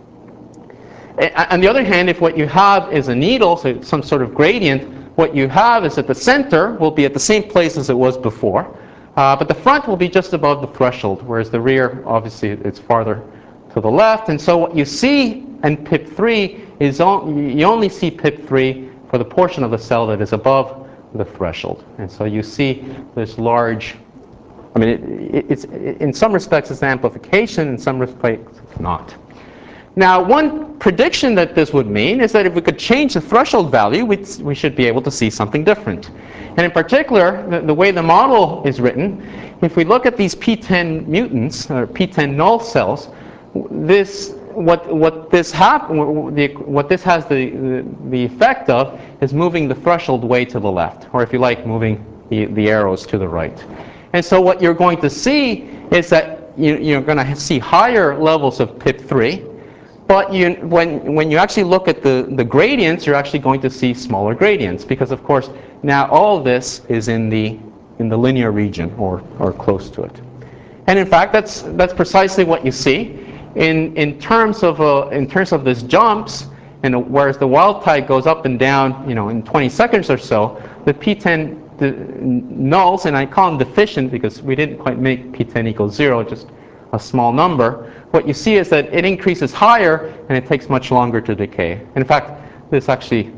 [SPEAKER 1] on the other hand, if what you have is a needle, so some sort of gradient, what you have is that the center will be at the same place as it was before, uh, but the front will be just above the threshold, whereas the rear, obviously, it's farther to the left. And so what you see in P I P three is on, you only see P I P three for the portion of the cell that is above the threshold. And so you see this large, I mean, it, it's, in some respects it's amplification, in some respects it's not. Now, one prediction that this would mean is that if we could change the threshold value, we'd, we should be able to see something different. And in particular, the, the way the model is written, if we look at these P ten mutants, or P ten null cells, this, what, what, this hap the, what this has the, the, the effect of is moving the threshold way to the left, or if you like, moving the, the arrows to the right. And so what you're going to see is that you, you're going to see higher levels of P I P three, but you, when, when you actually look at the, the gradients, you're actually going to see smaller gradients, because of course now all this is in the, in the linear region, or, or close to it. And in fact, that's, that's precisely what you see. In, in, terms of, uh, in terms of this jumps, and uh, whereas the wild type goes up and down, you know, in twenty seconds or so, the P ten the nulls, and I call them deficient because we didn't quite make P ten equals zero, just a small number. What you see is that it increases higher, and it takes much longer to decay. In fact, this actually,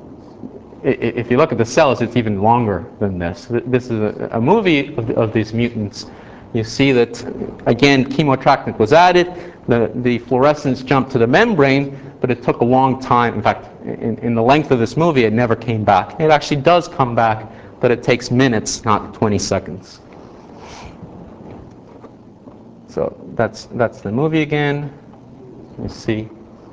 [SPEAKER 1] if you look at the cells, it's even longer than this. This is a, a movie of, of these mutants. You see that, again, chemoattractant was added. The, the fluorescence jumped to the membrane, but it took a long time. In fact, in, in the length of this movie, it never came back. It actually does come back, but it takes minutes, not twenty seconds. So that's, that's the movie again. You see.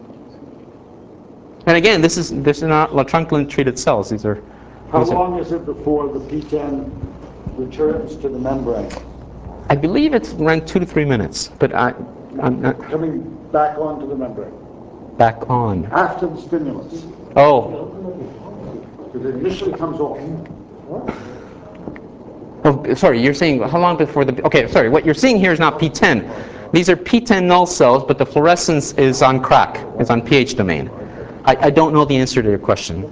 [SPEAKER 1] And again, this is, this is not latrunculin-treated cells. These are.
[SPEAKER 2] How
[SPEAKER 1] these
[SPEAKER 2] long
[SPEAKER 1] are,
[SPEAKER 2] is it before the P ten returns to the membrane?
[SPEAKER 1] I believe it's around two to three minutes, but I, I'm not.
[SPEAKER 2] Coming back onto the membrane?
[SPEAKER 1] Back on.
[SPEAKER 2] After the stimulus.
[SPEAKER 1] Oh.
[SPEAKER 2] Because it initially comes off.
[SPEAKER 1] Oh, sorry, you're saying how long before the, okay, sorry, what you're seeing here is not P ten. These are P ten null cells, but the fluorescence is on crack, it's on pH domain. I, I don't know the answer to your question.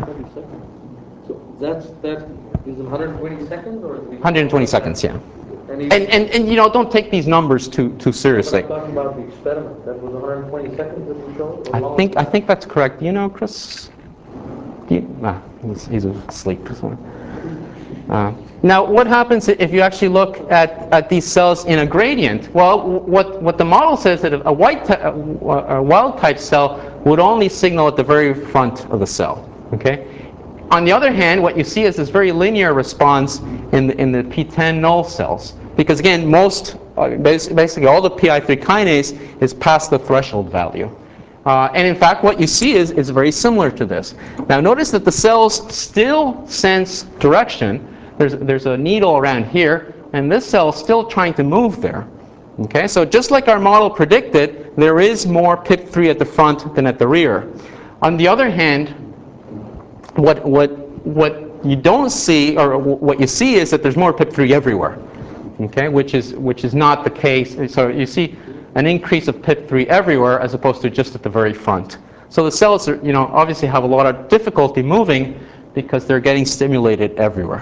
[SPEAKER 3] So that's, that is one hundred twenty seconds? Or
[SPEAKER 1] one hundred twenty seconds, yeah.
[SPEAKER 3] And,
[SPEAKER 1] And, and, and you know, don't take these numbers too, too seriously.
[SPEAKER 3] I'm talking about the experiment. That was one hundred twenty seconds that we showed? Or
[SPEAKER 1] I
[SPEAKER 3] longer?
[SPEAKER 1] think, I think that's correct. Do you know, Chris? Do you, ah, he's, he's asleep. So. Uh, now, what happens if you actually look at, at these cells in a gradient? Well, what, what the model says that a, white a, a wild type cell would only signal at the very front of the cell. Okay. On the other hand, what you see is this very linear response in the, in the P ten null cells, because again, most uh, basically all the P I three kinase is past the threshold value. Uh, and in fact, what you see is, is very similar to this. Now notice that the cells still sense direction. There's, there's a needle around here, and this cell is still trying to move there. Okay, so just like our model predicted, there is more P I P three at the front than at the rear. On the other hand, what, what, what you don't see, or what you see is that there's more P I P three everywhere. Okay, which is, which is not the case. So you see an increase of P I P three everywhere as opposed to just at the very front. So the cells are, you know, obviously have a lot of difficulty moving because they're getting stimulated everywhere.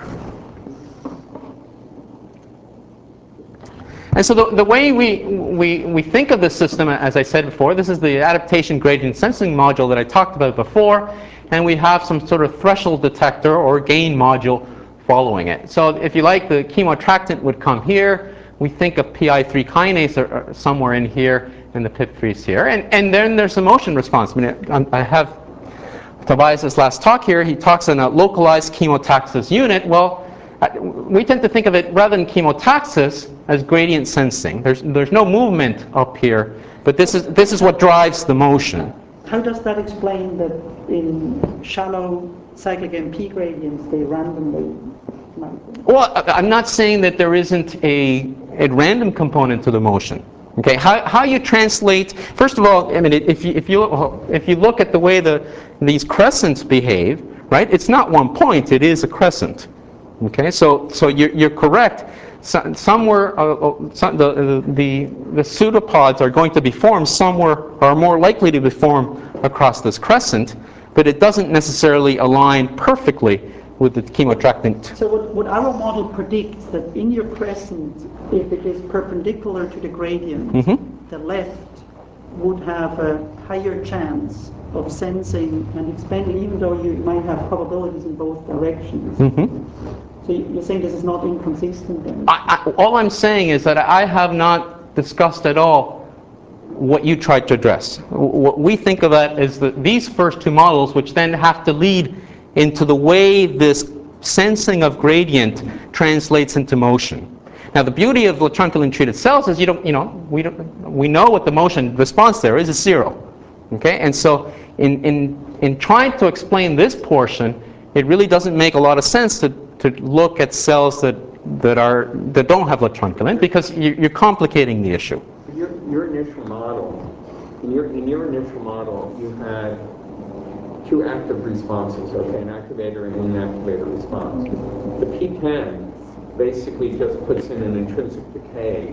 [SPEAKER 1] And so the, the way we, we, we think of this system, as I said before, this is the adaptation gradient sensing module that I talked about before, and we have some sort of threshold detector or gain module following it. So if you like, the chemoattractant would come here. We think of P I three kinase or, or somewhere in here, and the P I P three is here. And, and then there's a motion response. I mean, I have Tobias' last talk here. He talks in a localized chemotaxis unit. Well, we tend to think of it, rather than chemotaxis, as gradient sensing. There's, there's no movement up here, but this is, this is what drives the motion.
[SPEAKER 6] How does that explain that in shallow cyclic M P gradients, they randomly migrate.
[SPEAKER 1] Well, I- I'm not saying that there isn't a, a random component to the motion. Okay, how, how you translate, first of all, I mean, if you, if you, if you look at the way the, these crescents behave, right, it's not one point, it is a crescent. Okay, so, so you're, you're correct. So, somewhere, uh, some, the, the, the pseudopods are going to be formed somewhere, are more likely to be formed across this crescent, but it doesn't necessarily align perfectly with the chemotrectin.
[SPEAKER 6] So what, what our model predicts that in your crescent, if it is perpendicular to the gradient,
[SPEAKER 1] Mm-hmm.
[SPEAKER 6] the left would have a higher chance of sensing and expanding, even though you might have probabilities in both directions.
[SPEAKER 1] Mm-hmm.
[SPEAKER 6] So you're saying this is not inconsistent then?
[SPEAKER 1] I, I, all I'm saying is that I have not discussed at all what you tried to address. What we think of that is that these first two models, which then have to lead into the way this sensing of gradient translates into motion. Now, the beauty of electronically treated cells is you don't, you know, we don't, we know what the motion response there is. It's zero. Okay, and so in in in trying to explain this portion, it really doesn't make a lot of sense to to look at cells that that are that don't have electronically because you, you're complicating the issue.
[SPEAKER 4] Your, your initial model, in your, in your initial model, you had two active responses, okay, an activator and an inactivator response. The P ten basically just puts in an intrinsic decay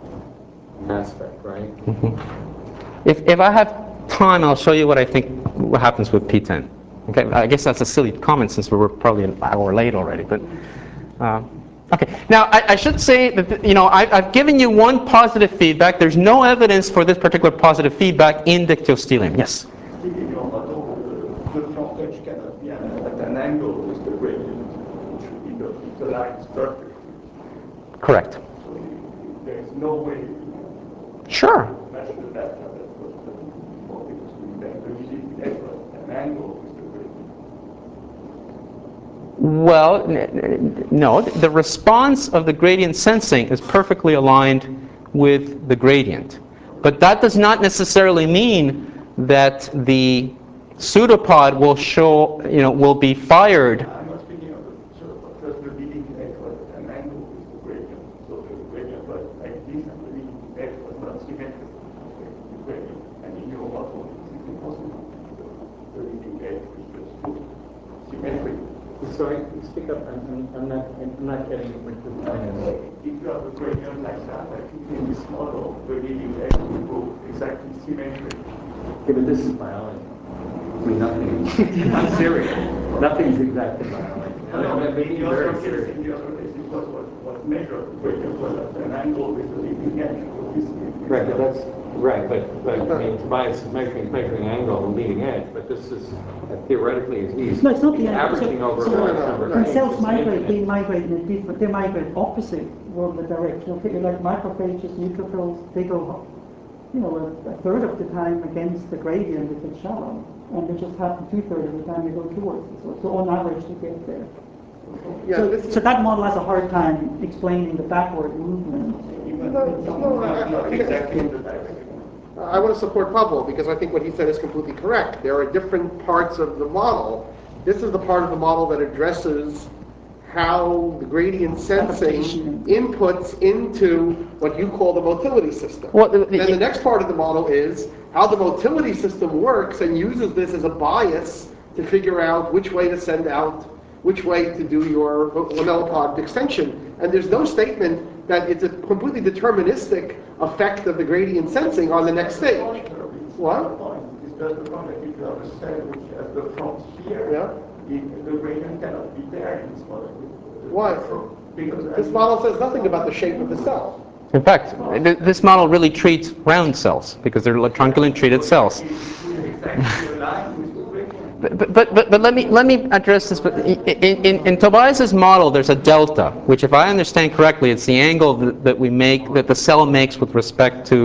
[SPEAKER 4] aspect, right?
[SPEAKER 1] Mm-hmm. If if I have time, I'll show you what I think what happens with P ten. Okay, I guess that's a silly comment since we were probably an hour late already, but. Uh, Okay. Now, I, I should say that, you know, I, I've given you one positive feedback. There's no evidence for this particular positive feedback in dictyostelium. Yes?
[SPEAKER 8] The front edge cannot be at an angle with the gradient. It should be the, the lines perfectly.
[SPEAKER 1] Correct.
[SPEAKER 8] So there's no way
[SPEAKER 1] Sure.
[SPEAKER 8] to measure the data. That's what the because we then the leading edge was an angle with the gradient.
[SPEAKER 1] Well, n- no. The response of the gradient sensing is perfectly aligned with the gradient. But that does not necessarily mean that the pseudopod will show, you know, will be fired.
[SPEAKER 8] I'm not speaking of the pseudopod, just the leading edge was at an angle with the gradient. So the gradient was like this and the leading edge was not symmetric with the gradient. And in your model, it's impossible. The, the leading edge is just symmetric.
[SPEAKER 4] Sorry, speak up. I'm, I'm, I'm not. I'm not getting what you're trying to say.
[SPEAKER 8] If you have a gradient like that, I think in this model, the leading edge will go exactly symmetric.
[SPEAKER 4] Yeah, but this is biology. I mean, nothing. I'm serious. Nothing's exactly biology.
[SPEAKER 8] No, no, but
[SPEAKER 4] Being
[SPEAKER 8] in the
[SPEAKER 4] very
[SPEAKER 8] other case,
[SPEAKER 4] serious.
[SPEAKER 8] in the other case, it was what was measured. The gradient was at an angle with the leading edge.
[SPEAKER 4] Right, but that's right. But but I mean, Tobias is measuring measuring angle and leading edge. But this is uh, theoretically he's,
[SPEAKER 6] No, it's not
[SPEAKER 4] he's
[SPEAKER 6] the angle.
[SPEAKER 4] averaging
[SPEAKER 6] So-
[SPEAKER 4] over
[SPEAKER 6] so
[SPEAKER 4] a large
[SPEAKER 7] no, no,
[SPEAKER 4] number of
[SPEAKER 6] When
[SPEAKER 4] things.
[SPEAKER 6] cells
[SPEAKER 4] It's
[SPEAKER 6] migrate,
[SPEAKER 4] infinite.
[SPEAKER 6] they migrate in a different, they migrate opposite from the direction. Okay, like macrophages, neutrophils, they go, you know, a, a third of the time against the gradient if it's shallow, and they just happen two-thirds of the time they go towards it. So, so on average, they get there.
[SPEAKER 7] Yeah,
[SPEAKER 6] so,
[SPEAKER 7] this is-
[SPEAKER 6] so that model has a hard time explaining the backward movement.
[SPEAKER 8] Even
[SPEAKER 7] No,
[SPEAKER 8] with some
[SPEAKER 7] no, I- I-
[SPEAKER 8] not
[SPEAKER 7] I-
[SPEAKER 8] exactly in the direction.
[SPEAKER 7] I want to support Pablo because I think what he said is completely correct. There are different parts of the model. This is the part of the model that addresses how the gradient sensing
[SPEAKER 6] Adaptation.
[SPEAKER 7] inputs into what you call the motility system.
[SPEAKER 1] Well, the-
[SPEAKER 7] then the next part of the model is how the motility system works and uses this as a bias to figure out which way to send out, which way to do your lamellipod extension. And there's no statement that it's a completely deterministic effect of the gradient sensing on the next stage. What?
[SPEAKER 8] It's just the point that if you have a cell which has the front here,
[SPEAKER 7] Yeah.
[SPEAKER 8] it, the gradient cannot be there in this model.
[SPEAKER 7] Why?
[SPEAKER 8] Because
[SPEAKER 7] This model says nothing about the shape of the cell.
[SPEAKER 1] In fact, th- this model really treats round cells because they're electronically treated cells.
[SPEAKER 8] it will exactly align with the gradient.
[SPEAKER 1] But, but, but, but let me let me address this. But in, in, in Tobias's model, there's a delta, which, if I understand correctly, it's the angle that, that we make that the cell makes with respect to.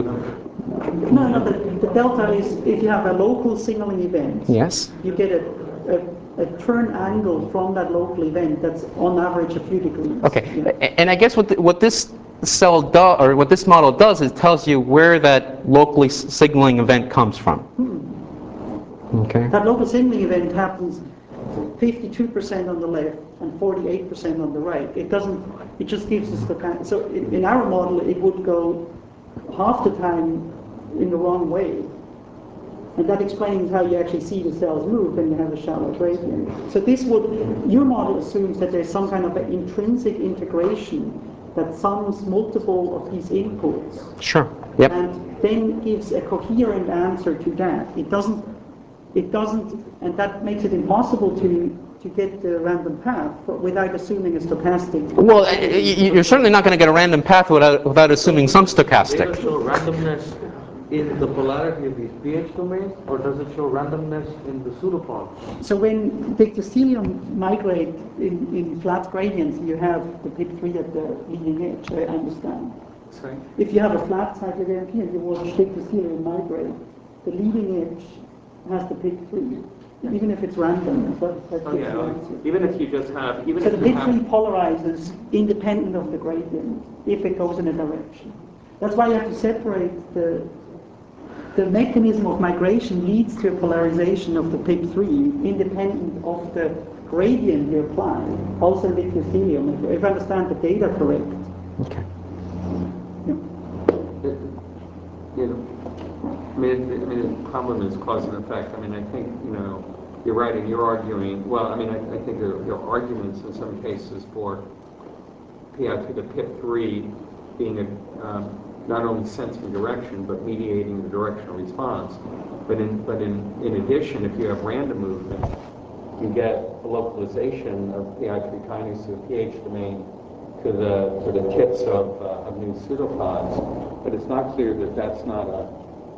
[SPEAKER 6] No, no, the, the delta is if you have a local signaling event.
[SPEAKER 1] Yes.
[SPEAKER 6] You get a, a, a turn angle from that local event that's on average a few degrees.
[SPEAKER 1] Okay.
[SPEAKER 6] Yeah.
[SPEAKER 1] A- And I guess what the, what this cell does, or what this model does, is tells you where that locally s- signaling event comes from. Okay.
[SPEAKER 6] That local signaling event happens fifty-two percent on the left and forty-eight percent on the right. It doesn't, it just gives us the kind, so in, in our model it would go half the time in the wrong way. And that explains how you actually see the cells move when you have a shallow gradient. So this would, your model assumes that there's some kind of an intrinsic integration that sums multiple of these inputs.
[SPEAKER 1] Sure. Yep.
[SPEAKER 6] And then gives a coherent answer to that. It doesn't, it doesn't, and that makes it impossible to to get the random path without assuming a stochastic.
[SPEAKER 1] Well, y- y- you're certainly not going to get a random path without without assuming some
[SPEAKER 3] Does it
[SPEAKER 1] stochastic.
[SPEAKER 3] show randomness in the polarity of these pH domains, or does it show randomness in the pseudopod?
[SPEAKER 6] So when dictyostelium migrate in, in flat gradients, you have the P I P three at the leading edge, I understand.
[SPEAKER 4] Sorry?
[SPEAKER 6] If you have a flat side event here, you watch dictyostelium migrate, the leading edge has the P I P three, even if it's random. So that
[SPEAKER 4] Oh,
[SPEAKER 6] gives
[SPEAKER 4] yeah.
[SPEAKER 6] the
[SPEAKER 4] oh,
[SPEAKER 6] answer.
[SPEAKER 4] Even if you just have, even
[SPEAKER 6] So
[SPEAKER 4] if
[SPEAKER 6] the P
[SPEAKER 4] you
[SPEAKER 6] I P three
[SPEAKER 4] have,
[SPEAKER 6] polarizes independent of the gradient if it goes in a direction. That's why you have to separate the the mechanism of migration leads to a polarization of the P I P three independent of the gradient you apply, also in dictyostelium, if, if I understand the data correct.
[SPEAKER 1] Okay.
[SPEAKER 4] you know, I mean, it- I mean, the problem is cause and effect. I mean, I think, you know, you're right, and you're arguing, well, I mean, I, I think there, there are arguments in some cases for P I P to P I P three being a, um, not only sensing direction, but mediating the directional response. But in, but in, in addition, if you have random movement, you get a localization of P I three kinase to the pH domain to the, to the tips of, uh, of new pseudopods. But it's not clear that that's not a,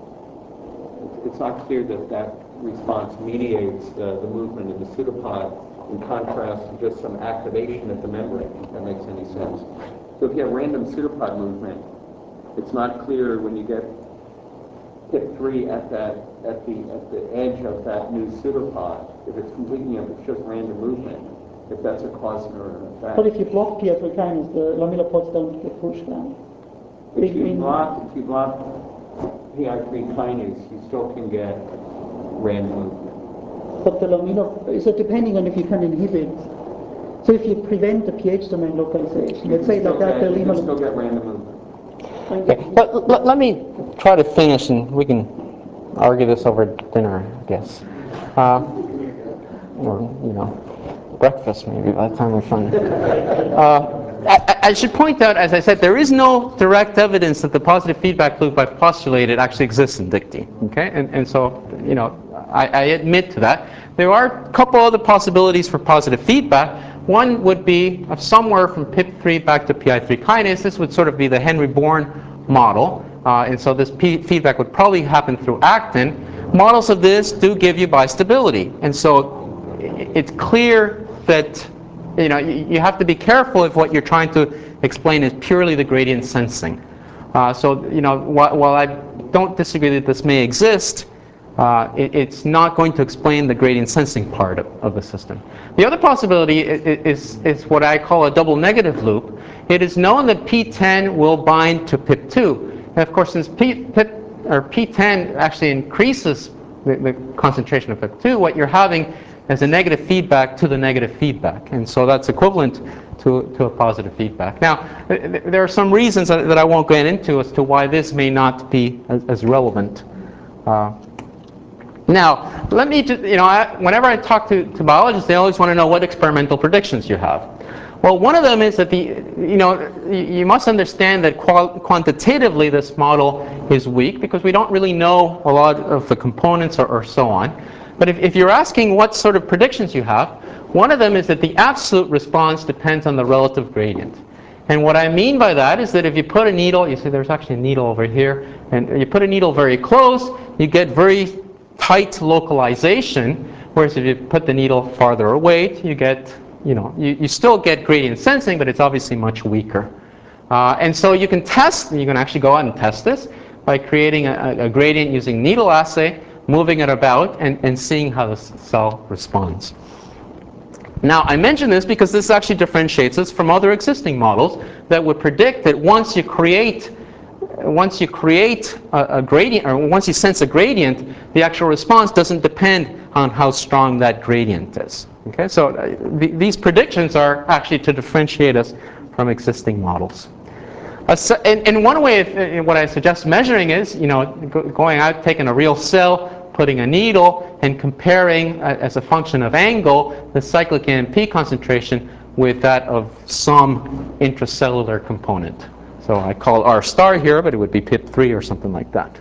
[SPEAKER 4] it's not clear that that response mediates the, the movement of the pseudopod in contrast to just some activation at the membrane, if that makes any sense. So if you have random pseudopod movement, it's not clear when you get P I P three at that at the at the edge of that new pseudopod, if it's completely if it's just random movement, if that's a cause or an effect.
[SPEAKER 6] But if you block P I three kinase, the lamellar pods don't get pushed down.
[SPEAKER 4] If you block if you block P I three kinase, you still can get random movement.
[SPEAKER 6] But the lamellar, so depending on if you can inhibit, so if you prevent the pH domain localization, let's say like that, the
[SPEAKER 4] You can still
[SPEAKER 6] lamellar.
[SPEAKER 4] get random movement.
[SPEAKER 1] Okay. Let, let, let me try to finish, and we can argue this over dinner, I guess. Uh, or, you know, breakfast maybe by the time we're done. Uh, I, I should point out, as I said, there is no direct evidence that the positive feedback loop I've postulated actually exists in Dicty. Okay, and, and so, you know, I, I admit to that. There are a couple other possibilities for positive feedback. One would be of somewhere from P I P three back to P I three kinase. This would sort of be the Henry Bourne model. Uh, and so this P feedback would probably happen through actin. Models of this do give you bistability. And so it's clear that, you know, you have to be careful if what you're trying to explain is purely the gradient sensing. Uh, so, you know, while, while I don't disagree that this may exist, Uh, it, it's not going to explain the gradient sensing part of, of the system. The other possibility is, is, is what I call a double negative loop. It is known that P ten will bind to P I P two. And of course, since P, P, or P ten actually increases the, the concentration of P I P two, what you're having is a negative feedback to the negative feedback. And so that's equivalent to, to a positive feedback. Now, th there are some reasons that, that I won't get into as to why this may not be as, as relevant. Uh, Now, let me just, you know, I, whenever I talk to, to biologists, they always want to know what experimental predictions you have. Well, one of them is that the, you know, you must understand that qual quantitatively this model is weak because we don't really know a lot of the components or, or so on. But if, if you're asking what sort of predictions you have, one of them is that the absolute response depends on the relative gradient. And what I mean by that is that if you put a needle, you see there's actually a needle over here, and you put a needle very close, you get very tight localization, whereas if you put the needle farther away, you get, you know, you, you still get gradient sensing, but it's obviously much weaker. Uh, and so you can test, you can actually go out and test this by creating a, a gradient using needle assay, moving it about, and, and seeing how the cell responds. Now, I mention this because this actually differentiates us from other existing models that would predict that once you create Once you create a, a gradient, or once you sense a gradient, the actual response doesn't depend on how strong that gradient is. Okay, so uh, th these predictions are actually to differentiate us from existing models. Uh, so, and, and one way, of, uh, what I suggest measuring is, you know, go, going out, taking a real cell, putting a needle, and comparing uh, as a function of angle the cyclic A M P concentration with that of some intracellular component. So I call R star here, but it would be P I P three or something like that.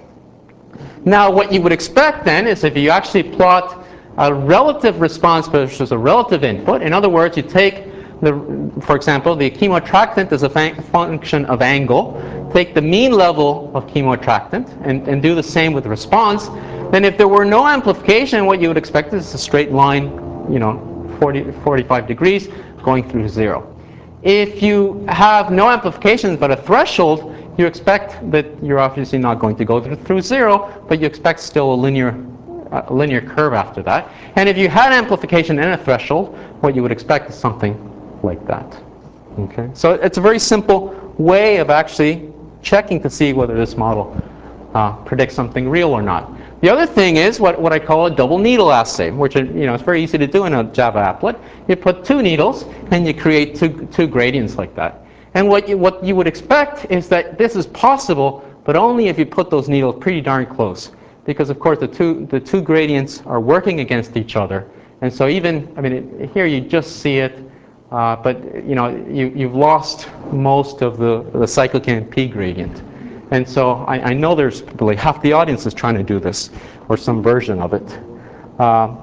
[SPEAKER 1] Now, what you would expect then is if you actually plot a relative response versus a relative input, in other words, you take the, for example, the chemoattractant as a function of angle, take the mean level of chemoattractant and, and do the same with the response, then if there were no amplification, what you would expect is a straight line, you know, forty, forty-five degrees going through zero. If you have no amplification but a threshold, you expect that you're obviously not going to go through zero, but you expect still a linear, a linear curve after that. And if you had amplification and a threshold, what you would expect is something like that. Okay, so it's a very simple way of actually checking to see whether this model uh, predicts something real or not. The other thing is what, what I call a double needle assay, which are, you know, it's very easy to do in a Java applet. You put two needles and you create two, two gradients like that. And what you, what you would expect is that this is possible, but only if you put those needles pretty darn close. Because of course the two, the two gradients are working against each other. And so even, I mean, it, here you just see it, uh, but you know, you, you've lost most of the, the cyclic A M P gradient. And so I, I know there's probably half the audience is trying to do this, or some version of it. Uh,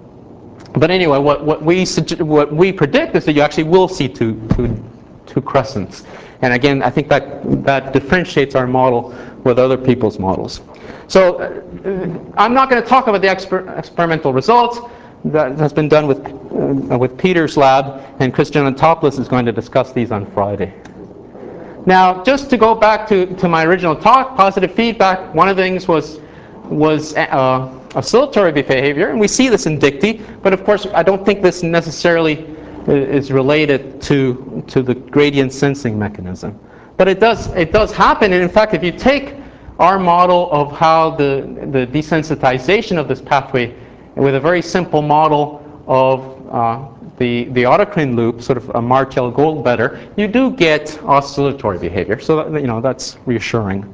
[SPEAKER 1] but anyway, what, what, we what we predict is that you actually will see two, two, two crescents. And again, I think that, that differentiates our model with other people's models. So uh, I'm not going to talk about the exper experimental results. That has been done with, uh, with Peter's lab, and Chris Giannotopoulos is going to discuss these on Friday. Now, just to go back to, to my original talk, positive feedback, one of the things was, was uh, oscillatory behavior, and we see this in Dicty, but of course I don't think this necessarily is related to, to the gradient sensing mechanism. But it does, it does happen, and in fact, if you take our model of how the, the desensitization of this pathway, with a very simple model of uh, the, the autocrine loop, sort of a Martel-Goldbetter, you do get oscillatory behavior. So that, you know, that's reassuring.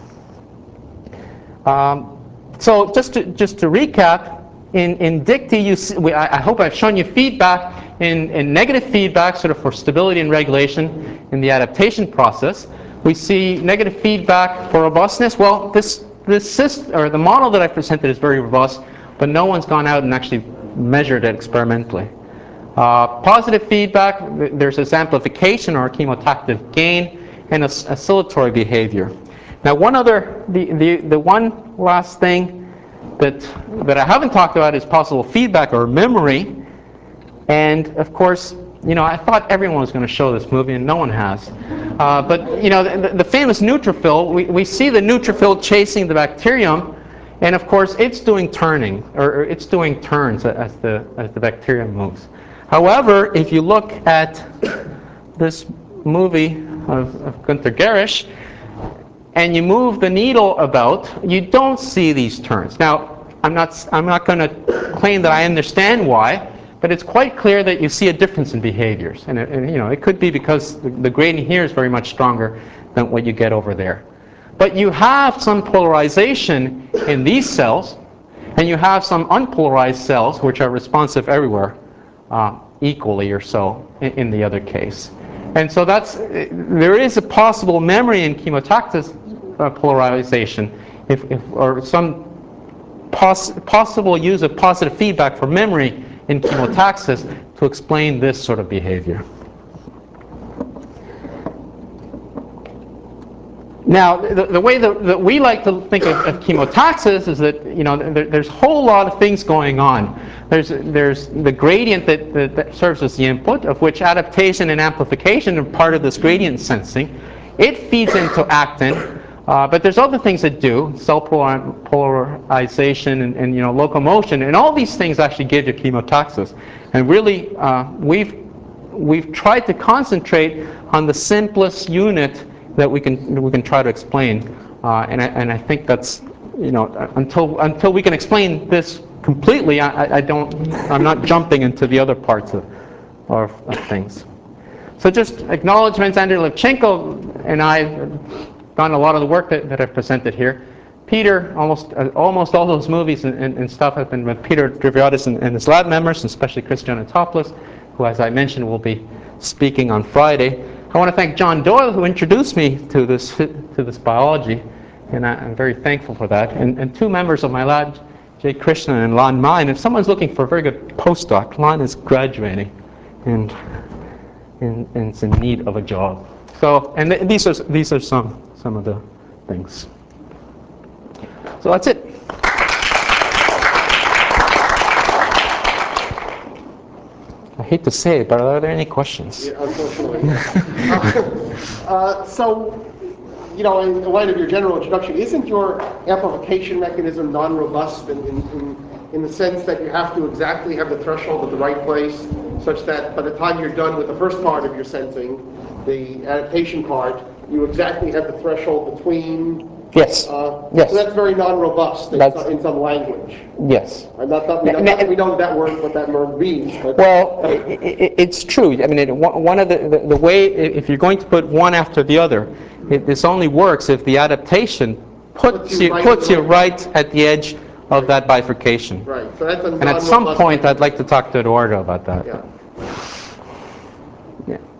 [SPEAKER 1] Um, so just to, just to recap, in, in Dicty, you see, we, I, I hope I've shown you feedback, in, in negative feedback, sort of for stability and regulation in the adaptation process. We see negative feedback for robustness. Well, this, this system, or the model that I presented is very robust, but no one's gone out and actually measured it experimentally. Uh, positive feedback, there's this amplification or chemotactic gain, and oscillatory behavior. Now, one other, the, the, the one last thing that, that I haven't talked about is possible feedback or memory. And of course, you know, I thought everyone was going to show this movie, and no one has. Uh, but, you know, the, the famous neutrophil, we, we see the neutrophil chasing the bacterium, and of course, it's doing turning, or, or it's doing turns as the, as the bacterium moves. However, if you look at this movie of, of Günter Gerisch, and you move the needle about, you don't see these turns. Now, I'm not, I'm not going to claim that I understand why, but it's quite clear that you see a difference in behaviors. And, it, and you know, it could be because the, the gradient here is very much stronger than what you get over there. But you have some polarization in these cells, and you have some unpolarized cells, which are responsive everywhere, uh, equally or so in, in the other case. And so that's, there is a possible memory in chemotactic uh, polarization, if, if, or some poss possible use of positive feedback for memory in chemotaxis to explain this sort of behavior. Now, the, the way that, that we like to think of, of chemotaxis is that, you know, there, there's a whole lot of things going on. There's, there's the gradient that, that, that serves as the input, of which adaptation and amplification are part of this gradient sensing. It feeds into actin, uh, but there's other things that do, cell polar, polarization and, and, you know, locomotion, and all these things actually give you chemotaxis. And really, uh, we've, we've tried to concentrate on the simplest unit that we can we can try to explain, uh, and I, and I think that's, you know, until until we can explain this completely, I, I don't, I'm not jumping into the other parts of, of, of things. So just acknowledgments. Andrei Levchenko and I have done a lot of the work that, that I've presented here. Peter, almost uh, almost all those movies and, and, and stuff have been with Peter Driviotis and, and his lab members, and especially Chris Giannatopoulos, who, as I mentioned, will be speaking on Friday. I want to thank John Doyle, who introduced me to this to this biology, and I, I'm very thankful for that. And, and two members of my lab, Jay Krishnan and Lon Mine. If someone's looking for a very good postdoc, Lon is graduating, and, and, and it's in need of a job. So, and th these are these are some some of the things. So that's it. I hate to say it, but are there any questions?
[SPEAKER 7] Yeah, unfortunately. uh, so, you know, in light of your general introduction, isn't your amplification mechanism non-robust in, in, in, in the sense that you have to exactly have the threshold at the right place, such that by the time you're done with the first part of your sensing, the adaptation part, you exactly have the threshold between?
[SPEAKER 1] Yes.
[SPEAKER 7] Uh,
[SPEAKER 1] yes.
[SPEAKER 7] So that's very non-robust in, some, in some language.
[SPEAKER 1] Yes.
[SPEAKER 7] And not that we, not that we know that word, what that word means. But
[SPEAKER 1] well, it, it, it's true. I mean, it, one of the, the the way, if you're going to put one after the other, it, this only works if the adaptation puts, puts you, you, right, puts you right at the edge of right. that bifurcation.
[SPEAKER 7] Right. So that's a
[SPEAKER 1] and at some point, I'd like to talk to Eduardo about that.
[SPEAKER 7] Yeah.